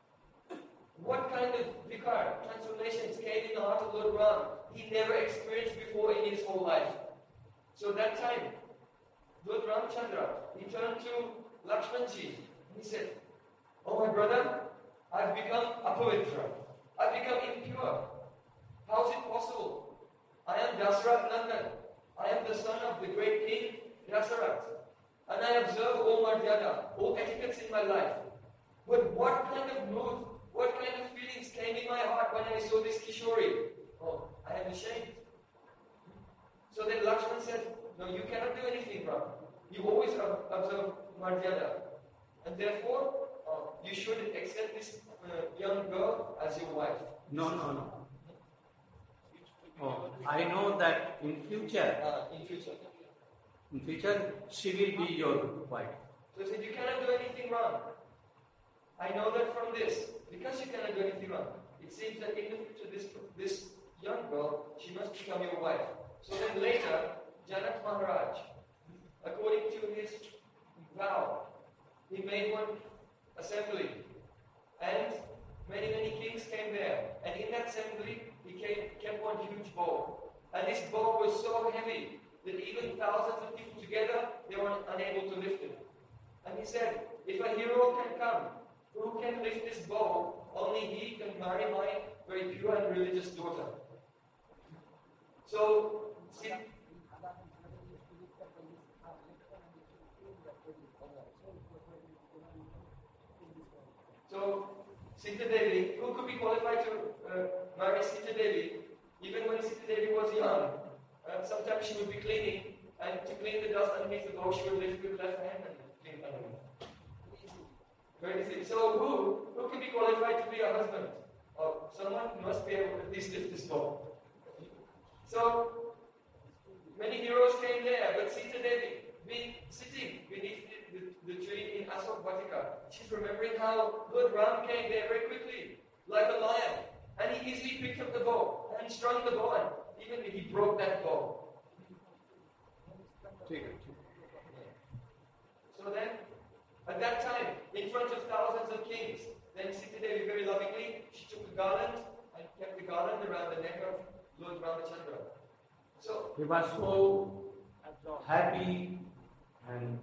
What kind of vikar, transformations came in the heart of Lord Ram he never experienced before in his whole life. So that time, Lord Ramchandra, he turned to Lakshmanji and he said, oh my brother, I've become apavitra. I've become impure. How is it possible? I am Dasarath Nandan. I am the son of the great king Dasarath. And I observe all Maryada, all etiquettes in my life. But what kind of mood, what kind of feelings came in my heart when I saw this Kishori? Oh, I am ashamed. So then Lakshman said, no, you cannot do anything wrong. You always observe Maryada. And therefore, uh, you should accept this uh, young girl as your wife. No, no, no. Oh, I know that in future, Uh, in future. in future, she will be your wife. So he said, you cannot do anything wrong. I know that from this. Because you cannot do anything wrong, it seems that in the future, this, this young girl, she must become your wife. So then later, Janak Maharaj, according to his vow, he made one assembly. And many, many kings came there. And in that assembly, he came, kept one huge bow. And this bow was so heavy that even thousands of people together, they were unable to lift it. And he said, if a hero can come, who can lift this bow? Only he can marry my very pure and religious daughter. So, see, so Sita Devi, who could be qualified to uh, marry Sita Devi, even when Sita Devi was young? Uh, sometimes she would be cleaning, and to clean the dust underneath the bow, she would lift with the left hand and clean underneath. twenty-six. So who who can be qualified to be a husband? Or someone must be able to at least lift this bow. So many heroes came there, but Sita Devi, being sitting beneath the, the, the tree in Asok Vatika, she's remembering how Lord Ram came there very quickly, like a lion, and he easily picked up the bow and strung the bow, and even he broke that bow. So then, at that time, in front of thousands of kings, then Sita Devi very lovingly, she took a garland and kept the garland around the neck of Lord Ramachandra. So he was so happy and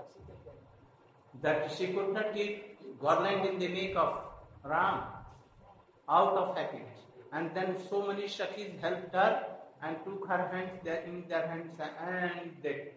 that she could not keep garland in the neck of Ram out of happiness. And then so many Shakis helped her and took her hands there in their hands and they.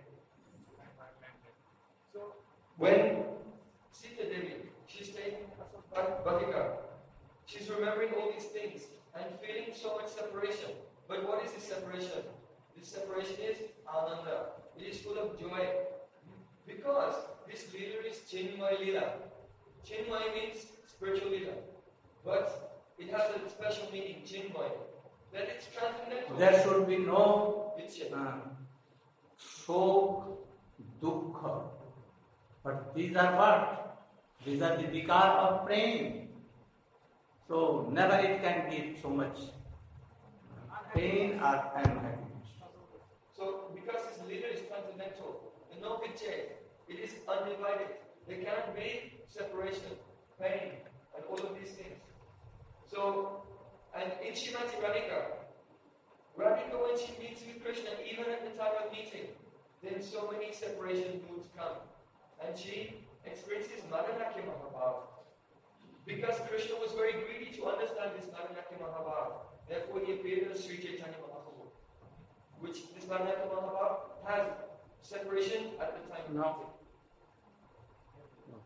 So when Sita Devi, she's taking Bhatika, she's remembering all these things and feeling so much separation. But what is this separation? This separation is Ananda. It is full of joy. Because this Leela is Chinmay Leela. Chinmay means spiritual Leela. But it has a special meaning, Chinmay. That it's transcendental. There should be no uh, shok, dukkha. But these are what? These are the vikar of praying. So never it can give so much pain or unhappiness. So because this leader is transcendental, and no vichaya, it is undivided. There cannot be separation, pain, and all of these things. So, and in Srimati Radhika, Radhika when she meets with Krishna, even at the time of meeting, then so many separation moods come. And she experiences Madanakya Mahabhav. Because Krishna was very greedy to understand this Madanakya Mahabhav. Therefore he appeared as Sri Chaitanya Mahaprabhu. Which this Madanakya Mahabhav has separation at the time of no. meeting. No.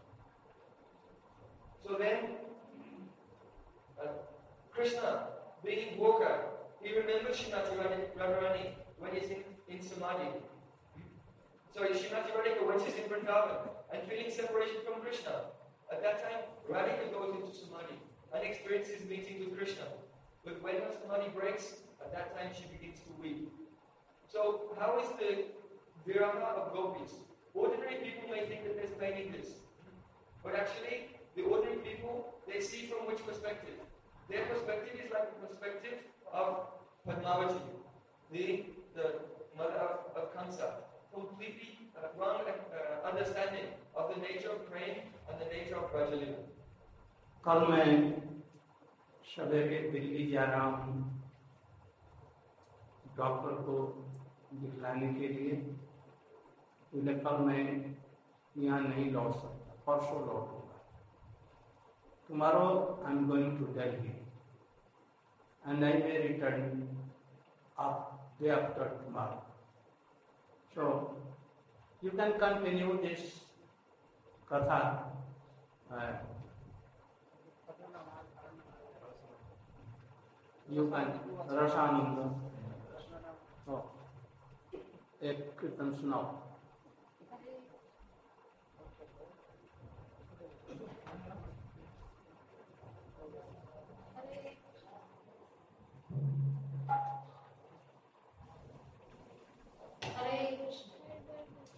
So then, uh, Krishna, being Gokar, he remembers Srimati Radharani when he's in, in Samadhi. Sorry, Srimati Radhika when she's in Vrindavan and feeling separation from Krishna. At that time, Radhika goes into Samadhi and experiences meeting with Krishna. But when her Samadhi breaks, at that time she begins to weep. So, how is the viraha of gopis? Ordinary people may think that there's pain in this. But actually, the ordinary people, they see from which perspective? Their perspective is like the perspective of Padmavati, the, the mother of, of Kamsa. Completely uh, wrong uh, understanding of the nature of praying and the nature of Brajalila. कल मैं सवेरे दिल्ली जा रहा हूँ doctor को दिखलाने के लिए। इसलिए कल मैं यहाँ नहीं लौट सकता, परसों लौटूंगा। Tomorrow I am going to Delhi and I may return up day after tomorrow. So you can continue this katha. Uh, you can Rasananda. Oh, एक कीर्तन सुनाओ।